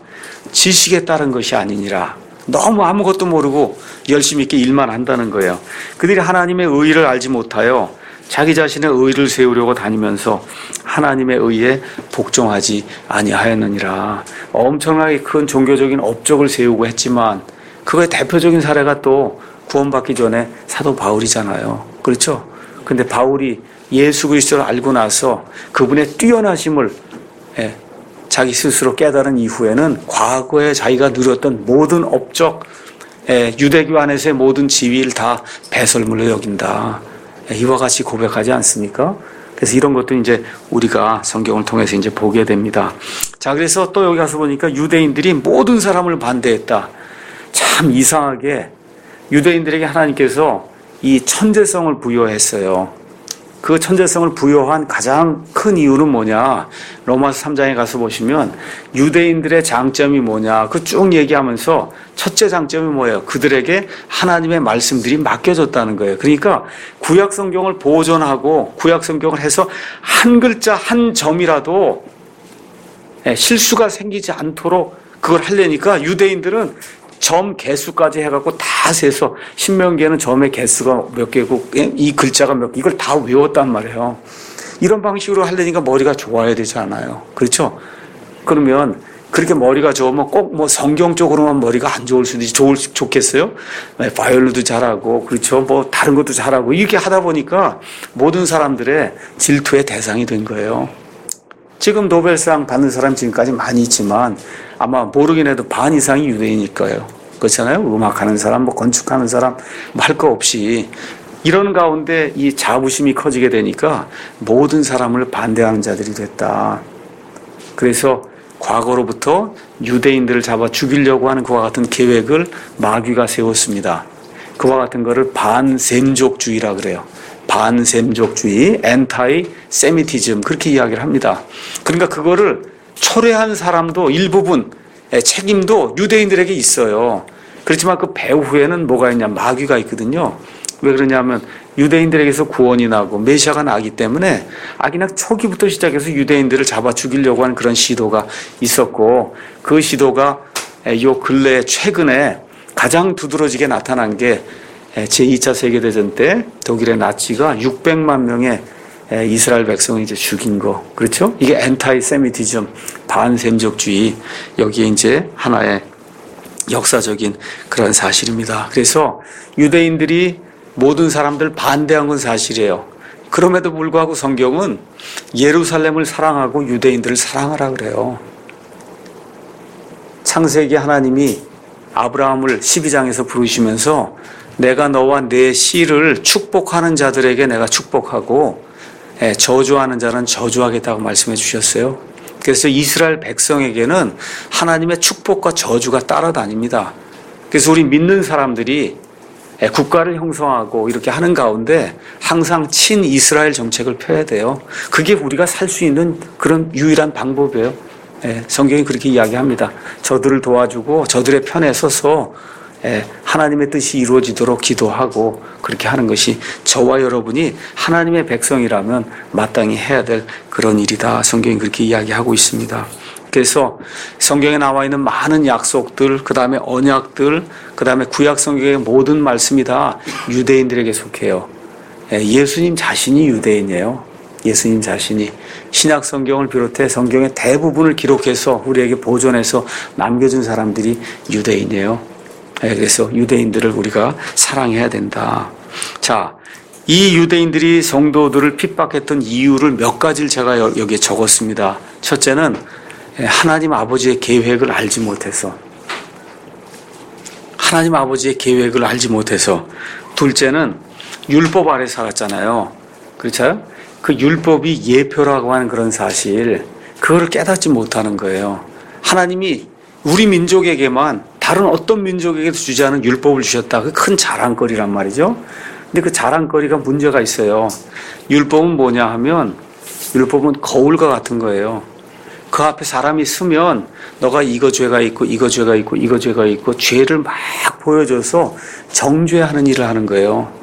[SPEAKER 1] 지식에 따른 것이 아니니라. 너무 아무것도 모르고 열심 있게 일만 한다는 거예요. 그들이 하나님의 의의를 알지 못하여 자기 자신의 의의를 세우려고 다니면서 하나님의 의의에 복종하지 아니하였느니라. 엄청나게 큰 종교적인 업적을 세우고 했지만 그거의 대표적인 사례가 또 구원받기 전에 사도 바울이잖아요. 그렇죠? 근데 바울이 예수 그리스도를 알고 나서 그분의 뛰어나심을 예, 자기 스스로 깨달은 이후에는 과거에 자기가 누렸던 모든 업적, 예, 유대교 안에서의 모든 지위를 다 배설물로 여긴다. 예, 이와 같이 고백하지 않습니까? 그래서 이런 것도 이제 우리가 성경을 통해서 이제 보게 됩니다. 자, 그래서 또 여기 가서 보니까 유대인들이 모든 사람을 반대했다. 참 이상하게 유대인들에게 하나님께서 이 천재성을 부여했어요. 그 천재성을 부여한 가장 큰 이유는 뭐냐? 로마서 삼 장에 가서 보시면 유대인들의 장점이 뭐냐? 그 쭉 얘기하면서 첫째 장점이 뭐예요? 그들에게 하나님의 말씀들이 맡겨졌다는 거예요. 그러니까 구약 성경을 보존하고 구약 성경을 해서 한 글자 한 점이라도 실수가 생기지 않도록 그걸 하려니까 유대인들은 점 개수까지 해갖고 다 세서 신명기에는 점의 개수가 몇 개고 이 글자가 몇 개 이걸 다 외웠단 말이에요. 이런 방식으로 하려니까 머리가 좋아야 되지 않아요. 그렇죠? 그러면 그렇게 머리가 좋으면 꼭 뭐 성경 쪽으로만 머리가 안 좋을 수도 있지. 좋을, 좋겠어요? 바이올린도 잘하고, 그렇죠. 뭐 다른 것도 잘하고, 이렇게 하다 보니까 모든 사람들의 질투의 대상이 된 거예요. 지금 노벨상 받는 사람 지금까지 많이 있지만 아마 모르긴 해도 반 이상이 유대인일 거예요. 그렇잖아요. 음악하는 사람, 뭐 건축하는 사람, 뭐 할 거 없이. 이런 가운데 이 자부심이 커지게 되니까 모든 사람을 반대하는 자들이 됐다. 그래서 과거로부터 유대인들을 잡아 죽이려고 하는 그와 같은 계획을 마귀가 세웠습니다. 그와 같은 거를 반셈족주의라 그래요. 반셈족주의, 엔타이 세미티즘, 그렇게 이야기를 합니다. 그러니까 그거를 초래한 사람도 일부분 책임도 유대인들에게 있어요. 그렇지만 그 배후에는 뭐가 있냐, 마귀가 있거든요. 왜 그러냐면 유대인들에게서 구원이 나고 메시아가 나기 때문에 악인학 초기부터 시작해서 유대인들을 잡아 죽이려고 하는 그런 시도가 있었고, 그 시도가 요 근래 최근에 가장 두드러지게 나타난 게 제이 차 세계대전 때 독일의 나치가 육백만 명의 이스라엘 백성을 이제 죽인 거. 그렇죠? 이게 엔타이 세미티즘, 반셈족주의. 여기에 이제 하나의 역사적인 그런 사실입니다. 그래서 유대인들이 모든 사람들 반대한 건 사실이에요. 그럼에도 불구하고 성경은 예루살렘을 사랑하고 유대인들을 사랑하라 그래요. 창세기 하나님이 아브라함을 십이 장에서 부르시면서 내가 너와 내 씨를 축복하는 자들에게 내가 축복하고 저주하는 자는 저주하겠다고 말씀해 주셨어요. 그래서 이스라엘 백성에게는 하나님의 축복과 저주가 따라다닙니다. 그래서 우리 믿는 사람들이 국가를 형성하고 이렇게 하는 가운데 항상 친이스라엘 정책을 펴야 돼요. 그게 우리가 살 수 있는 그런 유일한 방법이에요. 성경이 그렇게 이야기합니다. 저들을 도와주고 저들의 편에 서서 하나님의 뜻이 이루어지도록 기도하고 그렇게 하는 것이 저와 여러분이 하나님의 백성이라면 마땅히 해야 될 그런 일이다. 성경이 그렇게 이야기하고 있습니다. 그래서 성경에 나와 있는 많은 약속들, 그 다음에 언약들, 그 다음에 구약 성경의 모든 말씀이 다 유대인들에게 속해요. 예수님 자신이 유대인이에요. 예수님 자신이. 신약 성경을 비롯해 성경의 대부분을 기록해서 우리에게 보존해서 남겨준 사람들이 유대인이에요. 그래서 유대인들을 우리가 사랑해야 된다. 자, 이 유대인들이 성도들을 핍박했던 이유를 몇 가지를 제가 여기에 적었습니다. 첫째는 하나님 아버지의 계획을 알지 못해서. 하나님 아버지의 계획을 알지 못해서. 둘째는 율법 아래 살았잖아요. 그렇죠? 그 율법이 예표라고 하는 그런 사실, 그거를 깨닫지 못하는 거예요. 하나님이 우리 민족에게만 다른 어떤 민족에게도 주지 않은 율법을 주셨다. 그 큰 자랑거리란 말이죠. 근데 그 자랑거리가 문제가 있어요. 율법은 뭐냐 하면 율법은 거울과 같은 거예요. 그 앞에 사람이 서면 너가 이거 죄가 있고 이거 죄가 있고 이거 죄가 있고 죄를 막 보여줘서 정죄하는 일을 하는 거예요.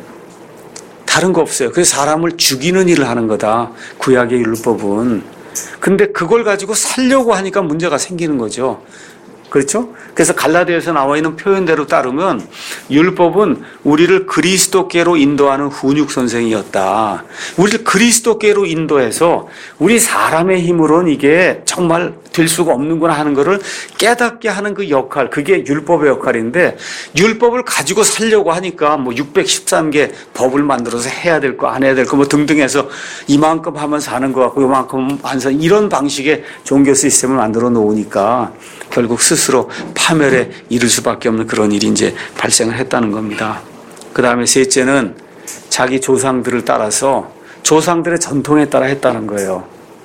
[SPEAKER 1] 다른 거 없어요. 그래서 사람을 죽이는 일을 하는 거다. 구약의 율법은. 근데 그걸 가지고 살려고 하니까 문제가 생기는 거죠. 그렇죠? 그래서 갈라디아에서 나와 있는 표현대로 따르면 율법은 우리를 그리스도께로 인도하는 훈육 선생이었다. 우리를 그리스도께로 인도해서 우리 사람의 힘으로는 이게 정말 될 수가 없는구나 하는 것을 깨닫게 하는 그 역할, 그게 율법의 역할인데, 율법을 가지고 살려고 하니까 뭐 육백십삼 개 법을 만들어서 해야 될 거 안 해야 될 거 뭐 등등 해서 이만큼 하면 사는 것 같고 이만큼 안 사는, 이런 방식의 종교 시스템을 만들어 놓으니까 결국 스스로 파멸에 이를 수밖에 없는 그런 일이 이제 발생을 했다는 겁니다. 그 다음에 셋째는 자기 조상들을 따라서 조상들의 전통에 따라 했다는 거예요.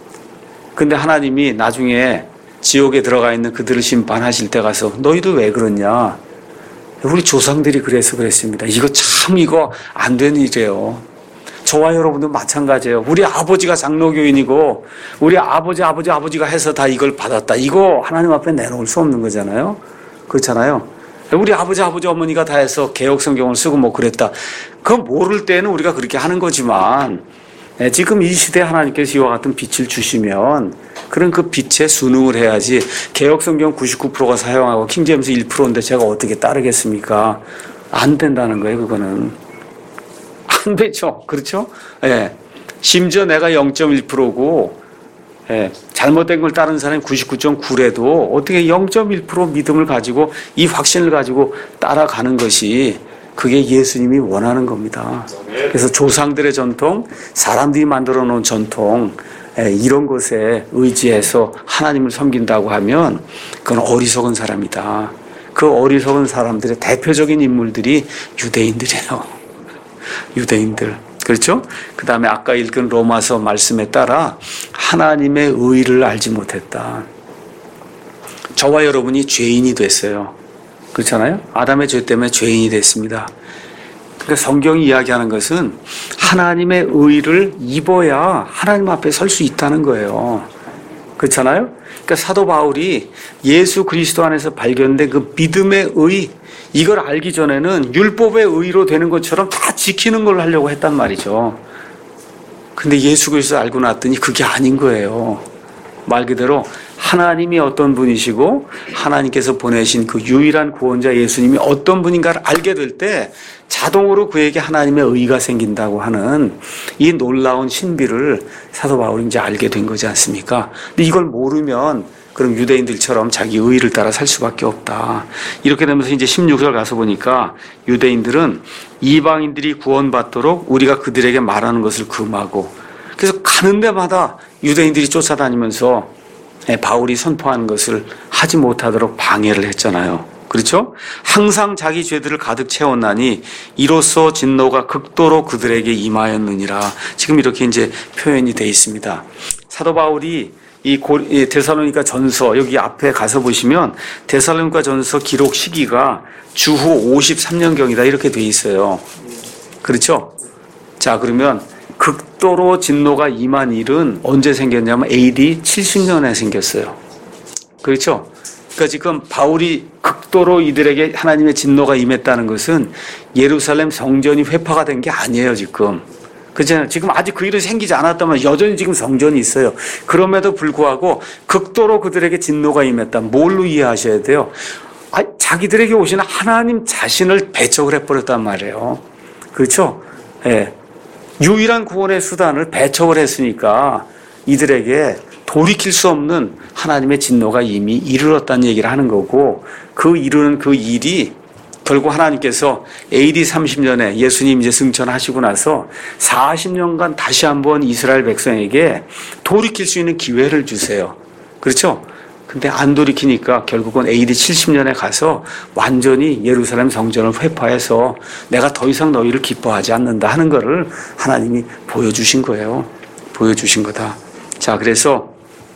[SPEAKER 1] 근데 하나님이 나중에 지옥에 들어가 있는 그들을 심판하실 때 가서 너희도 왜 그러냐? 우리 조상들이 그래서 그랬습니다. 이거 참 이거 안 되는 일이에요. 저와 여러분도 마찬가지예요. 우리 아버지가 장로교인이고 우리 아버지 아버지 아버지가 해서 다 이걸 받았다. 이거 하나님 앞에 내놓을 수 없는 거잖아요. 그렇잖아요. 우리 아버지 아버지 어머니가 다 해서 개혁 성경을 쓰고 뭐 그랬다. 그거 모를 때는 우리가 그렇게 하는 거지만 지금 이 시대에 하나님께서 이와 같은 빛을 주시면 그런 그 빛에 순응을 해야지. 개혁 성경 구십구 퍼센트가 사용하고 킹제임스 일 퍼센트인데 제가 어떻게 따르겠습니까? 안 된다는 거예요. 그거는. 안 되죠. 그렇죠? 예. 심지어 내가 영 점 일 퍼센트고 예, 잘못된 걸 따르는 사람이 구십구 점 구래도 어떻게 영 점 일 퍼센트 믿음을 가지고 이 확신을 가지고 따라가는 것이 그게 예수님이 원하는 겁니다. 그래서 조상들의 전통, 사람들이 만들어 놓은 전통, 예, 이런 것에 의지해서 하나님을 섬긴다고 하면 그건 어리석은 사람이다. 그 어리석은 사람들의 대표적인 인물들이 유대인들이에요. 유대인들. 그렇죠? 그 다음에 아까 읽은 로마서 말씀에 따라 하나님의 의를 알지 못했다. 저와 여러분이 죄인이 됐어요. 그렇잖아요? 아담의 죄 때문에 죄인이 됐습니다. 그러니까 성경이 이야기하는 것은 하나님의 의를 입어야 하나님 앞에 설 수 있다는 거예요. 그렇잖아요? 그러니까 사도 바울이 예수 그리스도 안에서 발견된 그 믿음의 의, 이걸 알기 전에는 율법의 의로 되는 것처럼 다 지키는 걸 하려고 했단 말이죠. 근데 예수 그리스도 알고 났더니 그게 아닌 거예요. 말 그대로 하나님이 어떤 분이시고 하나님께서 보내신 그 유일한 구원자 예수님이 어떤 분인가를 알게 될 때 자동으로 그에게 하나님의 의가 생긴다고 하는 이 놀라운 신비를 사도 바울이 이제 알게 된 거지 않습니까? 근데 이걸 모르면 그럼 유대인들처럼 자기 의를 따라 살 수밖에 없다. 이렇게 되면서 이제 십육 절 가서 보니까 유대인들은 이방인들이 구원받도록 우리가 그들에게 말하는 것을 금하고, 그래서 가는 데마다 유대인들이 쫓아다니면서 바울이 선포하는 것을 하지 못하도록 방해를 했잖아요. 그렇죠? 항상 자기 죄들을 가득 채웠나니 이로써 진노가 극도로 그들에게 임하였느니라. 지금 이렇게 이제 표현이 되어 있습니다. 사도 바울이 이 데살로니가 전서 여기 앞에 가서 보시면 데살로니가 전서 기록 시기가 주후 오십삼 년경이다 이렇게 돼 있어요. 그렇죠? 자, 그러면 극도로 진노가 임한 일은 언제 생겼냐면 에이디 칠십 년에 생겼어요. 그렇죠? 그러니까 지금 바울이 극도로 이들에게 하나님의 진노가 임했다는 것은 예루살렘 성전이 회파가 된 게 아니에요, 지금. 그렇잖아요. 지금 아직 그 일이 생기지 않았다면 여전히 지금 성전이 있어요. 그럼에도 불구하고 극도로 그들에게 진노가 임했다. 뭘로 이해하셔야 돼요? 아, 자기들에게 오시는 하나님 자신을 배척을 해버렸단 말이에요. 그렇죠? 예. 유일한 구원의 수단을 배척을 했으니까 이들에게 돌이킬 수 없는 하나님의 진노가 이미 이르렀다는 얘기를 하는 거고, 그 이루는 그 일이 결국 하나님께서 에이디 삼십 년에 예수님 이제 승천하시고 나서 사십 년간 다시 한번 이스라엘 백성에게 돌이킬 수 있는 기회를 주세요. 그렇죠? 근데 안 돌이키니까 결국은 에이디 칠십 년에 가서 완전히 예루살렘 성전을 회파해서 내가 더 이상 너희를 기뻐하지 않는다 하는 거를 하나님이 보여주신 거예요. 보여주신 거다. 자, 그래서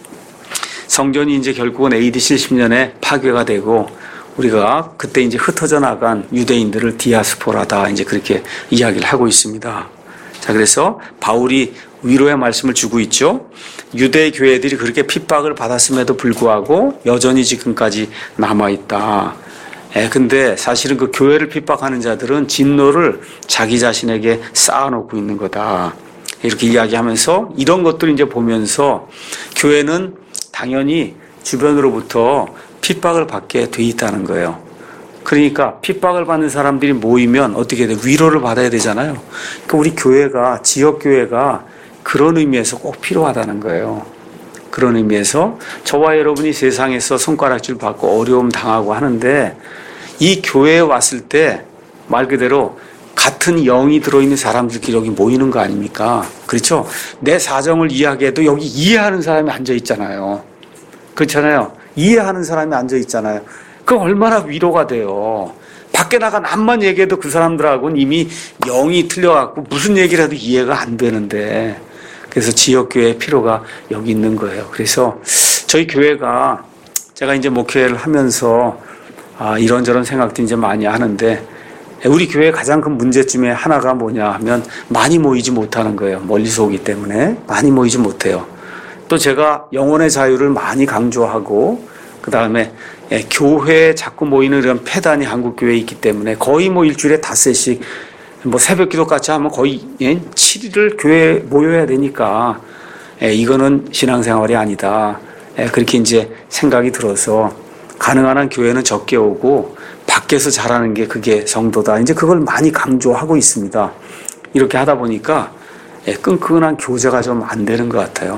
[SPEAKER 1] 성전이 이제 결국은 에이디 칠십 년에 파괴가 되고 우리가 그때 이제 흩어져 나간 유대인들을 디아스포라다 이제 그렇게 이야기를 하고 있습니다. 자, 그래서 바울이 위로의 말씀을 주고 있죠. 유대 교회들이 그렇게 핍박을 받았음에도 불구하고 여전히 지금까지 남아있다. 예, 근데 사실은 그 교회를 핍박하는 자들은 진노를 자기 자신에게 쌓아놓고 있는 거다. 이렇게 이야기하면서 이런 것들을 이제 보면서 교회는 당연히 주변으로부터 핍박을 받게 돼 있다는 거예요. 그러니까 핍박을 받는 사람들이 모이면 어떻게 돼? 위로를 받아야 되잖아요. 그러니까 우리 교회가, 지역교회가 그런 의미에서 꼭 필요하다는 거예요. 그런 의미에서 저와 여러분이 세상에서 손가락질 받고 어려움 당하고 하는데 이 교회에 왔을 때 말 그대로 같은 영이 들어있는 사람들끼리 여기 모이는 거 아닙니까? 그렇죠? 내 사정을 이야기해도 여기 이해하는 사람이 앉아 있잖아요. 그렇잖아요. 이해하는 사람이 앉아 있잖아요. 그 얼마나 위로가 돼요. 밖에 나가 남만 얘기해도 그 사람들하고는 이미 영이 틀려갖고 무슨 얘기를 해도 이해가 안 되는데, 그래서 지역교회의 필요가 여기 있는 거예요. 그래서 저희 교회가 제가 이제 목회를 하면서 아, 이런저런 생각도 이제 많이 하는데 우리 교회의 가장 큰 문제 중에 하나가 뭐냐 하면 많이 모이지 못하는 거예요. 멀리서 오기 때문에 많이 모이지 못해요. 또 제가 영혼의 자유를 많이 강조하고 그 다음에 교회에 자꾸 모이는 이런 폐단이 한국교회에 있기 때문에 거의 뭐 일주일에 닷새씩 뭐 새벽기도 같이 하면 거의 칠 일을 교회에 모여야 되니까 이거는 신앙생활이 아니다. 그렇게 이제 생각이 들어서 가능한 한 교회는 적게 오고 밖에서 잘하는 게 그게 성도다. 이제 그걸 많이 강조하고 있습니다. 이렇게 하다 보니까 끈끈한 교제가 좀 안 되는 것 같아요.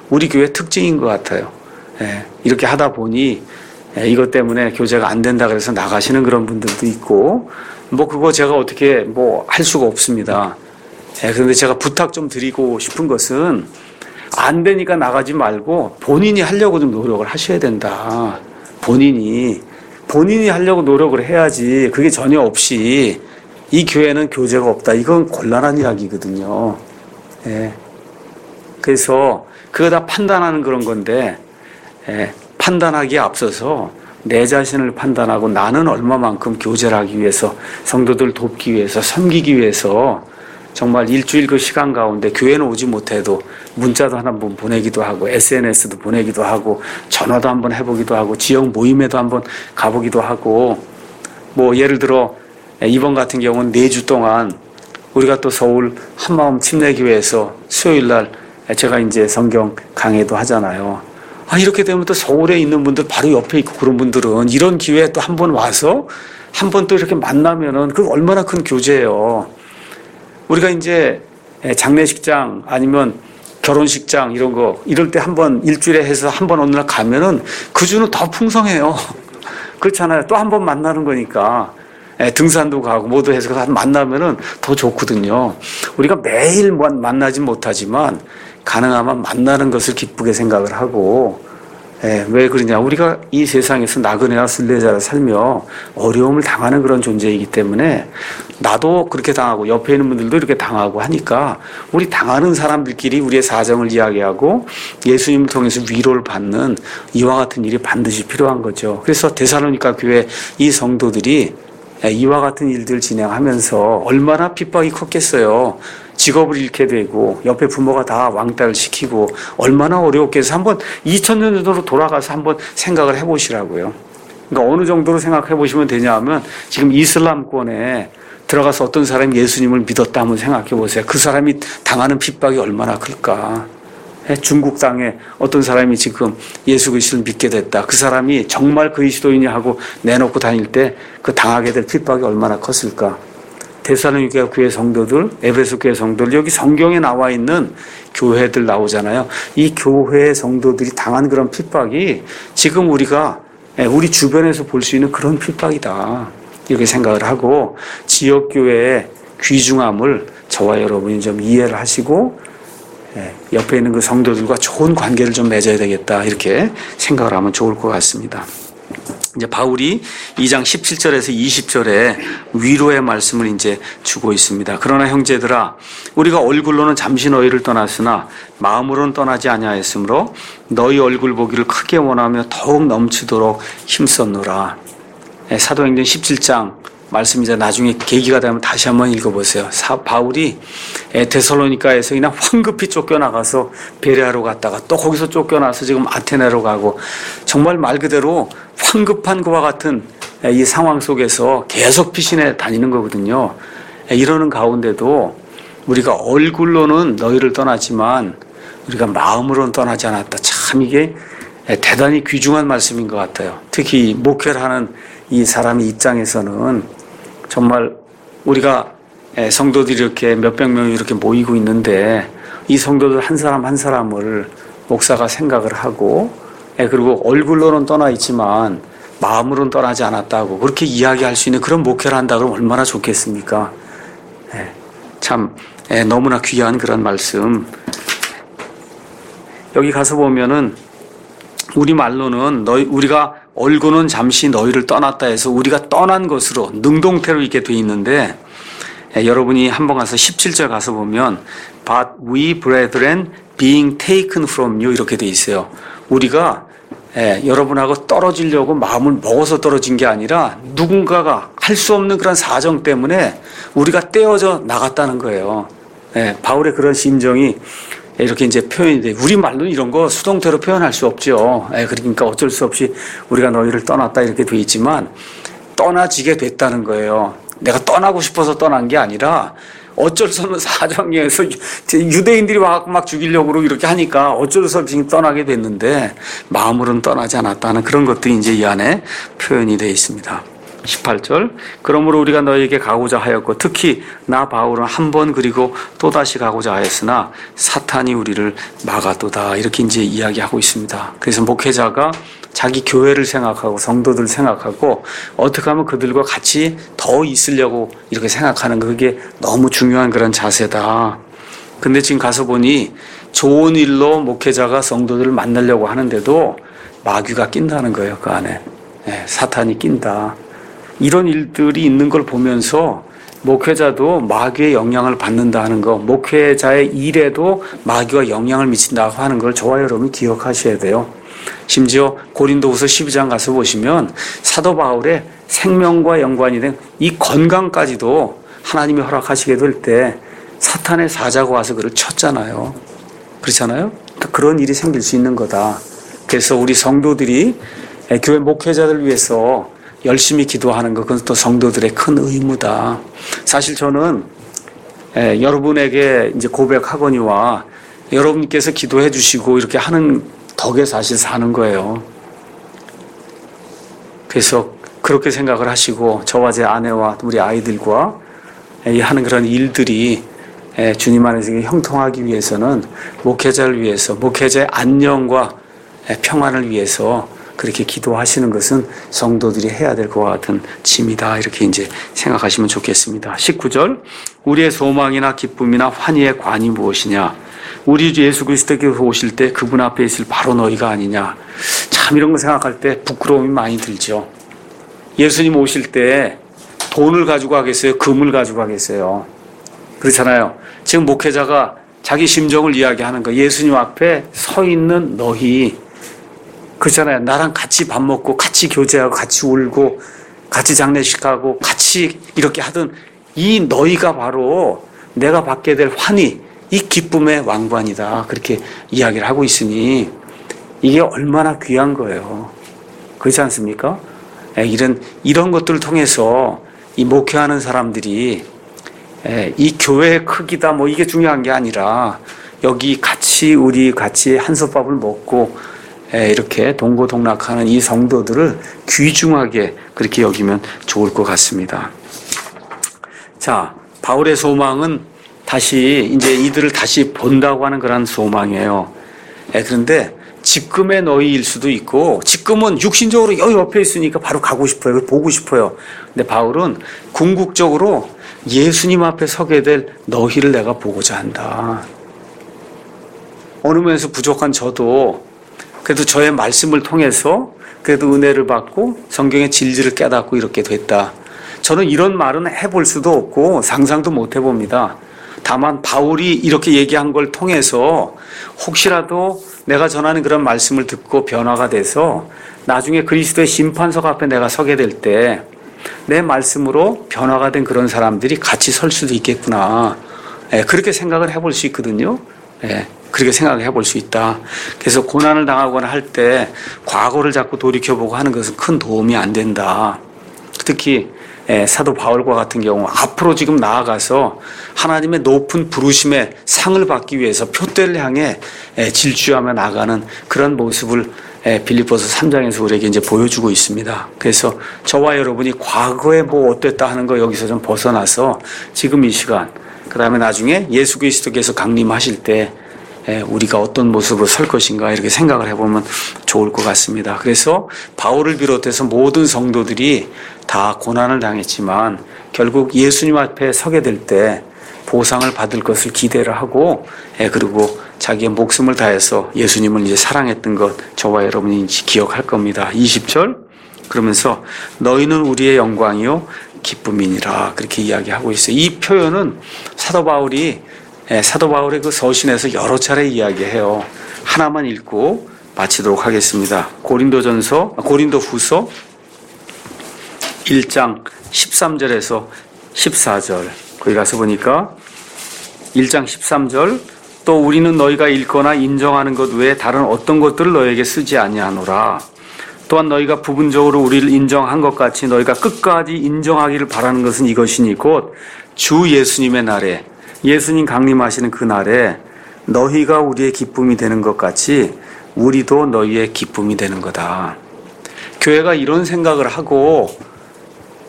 [SPEAKER 1] 우리 교회 특징인 것 같아요. 예, 이렇게 하다 보니 예, 이것 때문에 교제가 안 된다 그래서 나가시는 그런 분들도 있고 뭐 그거 제가 어떻게 뭐 할 수가 없습니다. 예, 그런데 제가 부탁 좀 드리고 싶은 것은 안 되니까 나가지 말고 본인이 하려고 좀 노력을 하셔야 된다. 본인이 본인이 하려고 노력을 해야지 그게 전혀 없이 이 교회는 교제가 없다. 이건 곤란한 이야기거든요. 예. 그래서 그거 다 판단하는 그런 건데 예. 판단하기에 앞서서 내 자신을 판단하고 나는 얼마만큼 교제를 하기 위해서 성도들 돕기 위해서 섬기기 위해서 정말 일주일 그 시간 가운데 교회는 오지 못해도 문자도 한 번 보내기도 하고 에스엔에스도 보내기도 하고 전화도 한번 해보기도 하고 지역 모임에도 한번 가보기도 하고 뭐 예를 들어 이번 같은 경우는 네 주 동안 우리가 또 서울 한마음 침례교회에서 수요일 날 제가 이제 성경 강해도 하잖아요. 아, 이렇게 되면 또 서울에 있는 분들 바로 옆에 있고 그런 분들은 이런 기회에 또 한 번 와서 한 번 또 이렇게 만나면은 그 얼마나 큰 교제예요. 우리가 이제 장례식장 아니면 결혼식장 이런 거 이럴 때 한 번 일주일에 해서 한 번 어느 날 가면은 그 주는 더 풍성해요. 그렇잖아요. 또 한 번 만나는 거니까. 등산도 가고 모두 해서 만나면은 더 좋거든요. 우리가 매일 만나진 못하지만 가능하면 만나는 것을 기쁘게 생각을 하고 예, 왜 그러냐. 우리가 이 세상에서 나그네와 순례자로 살며 어려움을 당하는 그런 존재이기 때문에 나도 그렇게 당하고 옆에 있는 분들도 이렇게 당하고 하니까 우리 당하는 사람들끼리 우리의 사정을 이야기하고 예수님을 통해서 위로를 받는 이와 같은 일이 반드시 필요한 거죠. 그래서 데살로니가 교회 이 성도들이 이와 같은 일들을 진행하면서 얼마나 핍박이 컸겠어요. 직업을 잃게 되고 옆에 부모가 다 왕따를 시키고 얼마나 어려웠겠어요. 한번 이천 년 전으로 돌아가서 한번 생각을 해보시라고요. 그러니까 어느 정도로 생각해 보시면 되냐 하면 지금 이슬람권에 들어가서 어떤 사람이 예수님을 믿었다 한번 생각해 보세요. 그 사람이 당하는 핍박이 얼마나 클까. 중국 땅에 어떤 사람이 지금 예수 그리스도를 믿게 됐다. 그 사람이 정말 그리스도이냐 하고 내놓고 다닐 때 그 당하게 될 핍박이 얼마나 컸을까. 데살로니가 교회 성도들, 에베소 교회 성도들, 여기 성경에 나와 있는 교회들 나오잖아요. 이 교회 성도들이 당한 그런 핍박이 지금 우리가 우리 주변에서 볼 수 있는 그런 핍박이다. 이렇게 생각을 하고 지역교회의 귀중함을 저와 여러분이 좀 이해를 하시고 옆에 있는 그 성도들과 좋은 관계를 좀 맺어야 되겠다. 이렇게 생각을 하면 좋을 것 같습니다. 이제 바울이 이 장 십칠 절에서 이십 절에 위로의 말씀을 이제 주고 있습니다. 그러나 형제들아, 우리가 얼굴로는 잠시 너희를 떠났으나 마음으로는 떠나지 아니하였으므로 너희 얼굴 보기를 크게 원하며 더욱 넘치도록 힘썼노라. 사도행전 십칠 장 말씀 이제 나중에 계기가 되면 다시 한번 읽어보세요. 사, 바울이 데살로니가에서 그냥 황급히 쫓겨나가서 베레아로 갔다가 또 거기서 쫓겨나서 지금 아테네로 가고 정말 말 그대로 황급한 것과 같은 이 상황 속에서 계속 피신해 다니는 거거든요. 이러는 가운데도 우리가 얼굴로는 너희를 떠나지만 우리가 마음으로는 떠나지 않았다. 참 이게 대단히 귀중한 말씀인 것 같아요. 특히 목회를 하는 이 사람의 입장에서는 정말 우리가 성도들이 이렇게 몇백 명이 이렇게 모이고 있는데 이 성도들 한 사람 한 사람을 목사가 생각을 하고 그리고 얼굴로는 떠나 있지만 마음으로는 떠나지 않았다고 그렇게 이야기할 수 있는 그런 목회를 한다 그러면 얼마나 좋겠습니까? 참 너무나 귀한 그런 말씀. 여기 가서 보면은 우리 말로는 너희 우리가 얼굴은 잠시 너희를 떠났다 해서 우리가 떠난 것으로 능동태로 이렇게 돼 있는데 예, 여러분이 한번 가서 십칠 절 가서 보면 But we brethren being taken from you 이렇게 돼 있어요. 우리가 예, 여러분하고 떨어지려고 마음을 먹어서 떨어진 게 아니라 누군가가 할 수 없는 그런 사정 때문에 우리가 떼어져 나갔다는 거예요. 예, 바울의 그런 심정이 이렇게 이제 표현이 돼. 우리 말로는 이런 거 수동태로 표현할 수 없죠. 그러니까 어쩔 수 없이 우리가 너희를 떠났다 이렇게 돼 있지만 떠나지게 됐다는 거예요. 내가 떠나고 싶어서 떠난 게 아니라 어쩔 수 없는 사정에서 유대인들이 와서 막 죽이려고 이렇게 하니까 어쩔 수 없이 떠나게 됐는데 마음으로는 떠나지 않았다는 그런 것들이 이제 이 안에 표현이 되어 있습니다. 십팔 절. 그러므로 우리가 너에게 가고자 하였고 특히 나 바울은 한 번 그리고 또다시 가고자 하였으나 사탄이 우리를 막아도다. 이렇게 이제 이야기하고 있습니다. 그래서 목회자가 자기 교회를 생각하고 성도들 생각하고 어떻게 하면 그들과 같이 더 있으려고 이렇게 생각하는 거, 그게 너무 중요한 그런 자세다. 근데 지금 가서 보니 좋은 일로 목회자가 성도들을 만나려고 하는데도 마귀가 낀다는 거예요. 그 안에. 네, 사탄이 낀다. 이런 일들이 있는 걸 보면서 목회자도 마귀의 영향을 받는다 하는 거, 목회자의 일에도 마귀가 영향을 미친다고 하는 걸 저와 여러분이 기억하셔야 돼요. 심지어 고린도후서 십이 장 가서 보시면 사도 바울의 생명과 연관이 된 이 건강까지도 하나님이 허락하시게 될 때 사탄의 사자가 와서 그를 쳤잖아요. 그렇잖아요? 그러니까 그런 일이 생길 수 있는 거다. 그래서 우리 성도들이 교회 목회자들 위해서 열심히 기도하는 것, 그건 또 성도들의 큰 의무다. 사실 저는 에, 여러분에게 이제 고백하거니와 여러분께서 기도해 주시고 이렇게 하는 덕에 사실 사는 거예요. 그래서 그렇게 생각을 하시고 저와 제 아내와 우리 아이들과 에, 하는 그런 일들이 에, 주님 안에서 형통하기 위해서는 목회자를 위해서, 목회자의 안녕과 에, 평안을 위해서 그렇게 기도하시는 것은 성도들이 해야 될 것 같은 짐이다. 이렇게 이제 생각하시면 좋겠습니다. 십구 절. 우리의 소망이나 기쁨이나 환희의 관이 무엇이냐? 우리 주 예수 그리스도께서 오실 때 그분 앞에 있을 바로 너희가 아니냐? 참 이런 거 생각할 때 부끄러움이 많이 들죠. 예수님 오실 때 돈을 가지고 가겠어요? 금을 가지고 가겠어요? 그렇잖아요. 지금 목회자가 자기 심정을 이야기하는 거. 예수님 앞에 서 있는 너희, 그렇잖아요. 나랑 같이 밥 먹고 같이 교제하고 같이 울고 같이 장례식하고 같이 이렇게 하던 이 너희가 바로 내가 받게 될 환희, 이 기쁨의 왕관이다. 그렇게 이야기를 하고 있으니 이게 얼마나 귀한 거예요. 그렇지 않습니까? 이런 이런 것들을 통해서 이 목회하는 사람들이 이 교회의 크기다 뭐 이게 중요한 게 아니라 여기 같이 우리 같이 한솥밥을 먹고 이렇게 동고동락하는 이 성도들을 귀중하게 그렇게 여기면 좋을 것 같습니다. 자, 바울의 소망은 다시 이제 이들을 다시 본다고 하는 그런 소망이에요. 그런데 지금의 너희일 수도 있고, 지금은 육신적으로 여기 옆에 있으니까 바로 가고 싶어요. 보고 싶어요. 근데 바울은 궁극적으로 예수님 앞에 서게 될 너희를 내가 보고자 한다. 어느 면에서 부족한 저도 그래도 저의 말씀을 통해서 그래도 은혜를 받고 성경의 진리를 깨닫고 이렇게 됐다. 저는 이런 말은 해볼 수도 없고 상상도 못 해봅니다. 다만 바울이 이렇게 얘기한 걸 통해서 혹시라도 내가 전하는 그런 말씀을 듣고 변화가 돼서 나중에 그리스도의 심판석 앞에 내가 서게 될 때 내 말씀으로 변화가 된 그런 사람들이 같이 설 수도 있겠구나. 예, 그렇게 생각을 해볼 수 있거든요. 예. 그렇게 생각을 해볼 수 있다. 그래서 고난을 당하거나 할 때 과거를 자꾸 돌이켜보고 하는 것은 큰 도움이 안 된다. 특히 사도 바울과 같은 경우 앞으로 지금 나아가서 하나님의 높은 부르심의 상을 받기 위해서 표대를 향해 질주하며 나가는 그런 모습을 빌립보서 삼 장에서 우리에게 이제 보여주고 있습니다. 그래서 저와 여러분이 과거에 뭐 어땠다 하는 거 여기서 좀 벗어나서 지금 이 시간, 그 다음에 나중에 예수 그리스도께서 강림하실 때 우리가 어떤 모습으로 설 것인가 이렇게 생각을 해보면 좋을 것 같습니다. 그래서 바울을 비롯해서 모든 성도들이 다 고난을 당했지만 결국 예수님 앞에 서게 될 때 보상을 받을 것을 기대를 하고 그리고 자기의 목숨을 다해서 예수님을 이제 사랑했던 것 저와 여러분이 기억할 겁니다. 이십 절 그러면서 너희는 우리의 영광이요 기쁨이니라 그렇게 이야기하고 있어요. 이 표현은 사도 바울이 예, 사도 바울의 그 서신에서 여러 차례 이야기해요. 하나만 읽고 마치도록 하겠습니다. 고린도전서, 고린도후서 일 장 십삼 절에서 십사 절. 거기 가서 보니까 일 장 십삼 절 또 우리는 너희가 읽거나 인정하는 것 외에 다른 어떤 것들을 너희에게 쓰지 아니하노라. 또한 너희가 부분적으로 우리를 인정한 것 같이 너희가 끝까지 인정하기를 바라는 것은 이것이니 곧 주 예수님의 날에 예수님 강림하시는 그날에 너희가 우리의 기쁨이 되는 것 같이 우리도 너희의 기쁨이 되는 거다. 교회가 이런 생각을 하고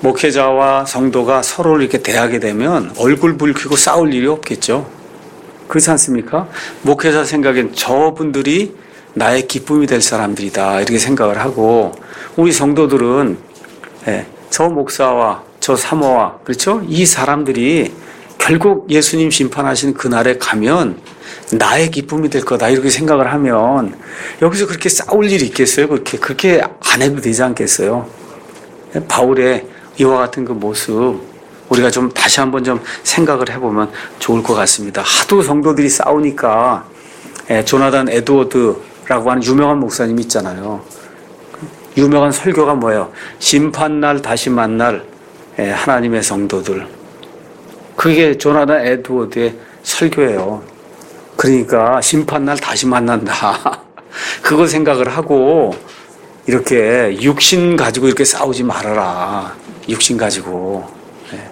[SPEAKER 1] 목회자와 성도가 서로를 이렇게 대하게 되면 얼굴 붉히고 싸울 일이 없겠죠. 그렇지 않습니까? 목회자 생각엔 저분들이 나의 기쁨이 될 사람들이다 이렇게 생각을 하고, 우리 성도들은 예, 저 목사와 저 사모와 그렇죠? 이 사람들이 결국 예수님 심판하시는 그날에 가면 나의 기쁨이 될 거다 이렇게 생각을 하면 여기서 그렇게 싸울 일이 있겠어요? 그렇게 그렇게 안 해도 되지 않겠어요? 바울의 이와 같은 그 모습 우리가 좀 다시 한번 좀 생각을 해보면 좋을 것 같습니다. 하도 성도들이 싸우니까 예, 조나단 에드워드라고 하는 유명한 목사님 있잖아요. 유명한 설교가 뭐예요? 심판날 다시 만날 예, 하나님의 성도들. 그게 조나단 에드워드의 설교예요. 그러니까 심판날 다시 만난다. 그거 생각을 하고 이렇게 육신 가지고 이렇게 싸우지 말아라. 육신 가지고. 네.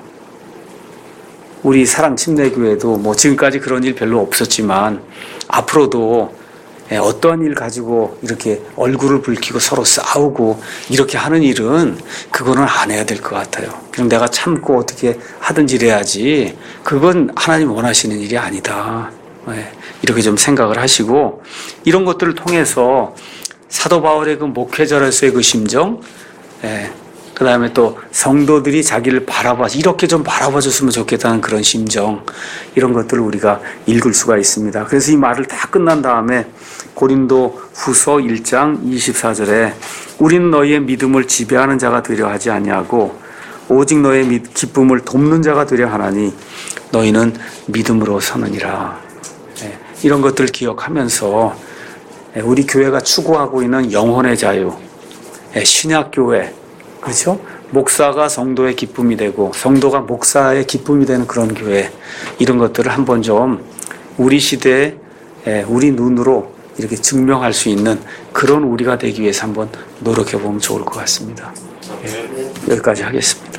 [SPEAKER 1] 우리 사랑침례교회도 뭐 지금까지 그런 일 별로 없었지만 앞으로도 어떠한 일 가지고 이렇게 얼굴을 붉히고 서로 싸우고 이렇게 하는 일은 그거는 안 해야 될 것 같아요. 그냥 내가 참고 어떻게 하든지 해야지 그건 하나님 원하시는 일이 아니다. 네. 이렇게 좀 생각을 하시고 이런 것들을 통해서 사도 바울의 그 목회자로서의 그 심정, 예, 그 다음에 또 성도들이 자기를 바라봐, 이렇게 좀 바라봐 줬으면 좋겠다는 그런 심정, 이런 것들을 우리가 읽을 수가 있습니다. 그래서 이 말을 다 끝난 다음에 고린도 후서 일 장 이십사 절에 우리는 너희의 믿음을 지배하는 자가 되려 하지 아니하고 오직 너의 기쁨을 돕는 자가 되려 하나니 너희는 믿음으로 서느니라. 예, 이런 것들을 기억하면서 우리 교회가 추구하고 있는 영혼의 자유, 신약교회, 그렇죠? 목사가 성도의 기쁨이 되고 성도가 목사의 기쁨이 되는 그런 교회, 이런 것들을 한번 좀 우리 시대에 우리 눈으로 이렇게 증명할 수 있는 그런 우리가 되기 위해서 한번 노력해 보면 좋을 것 같습니다. 여기까지 하겠습니다.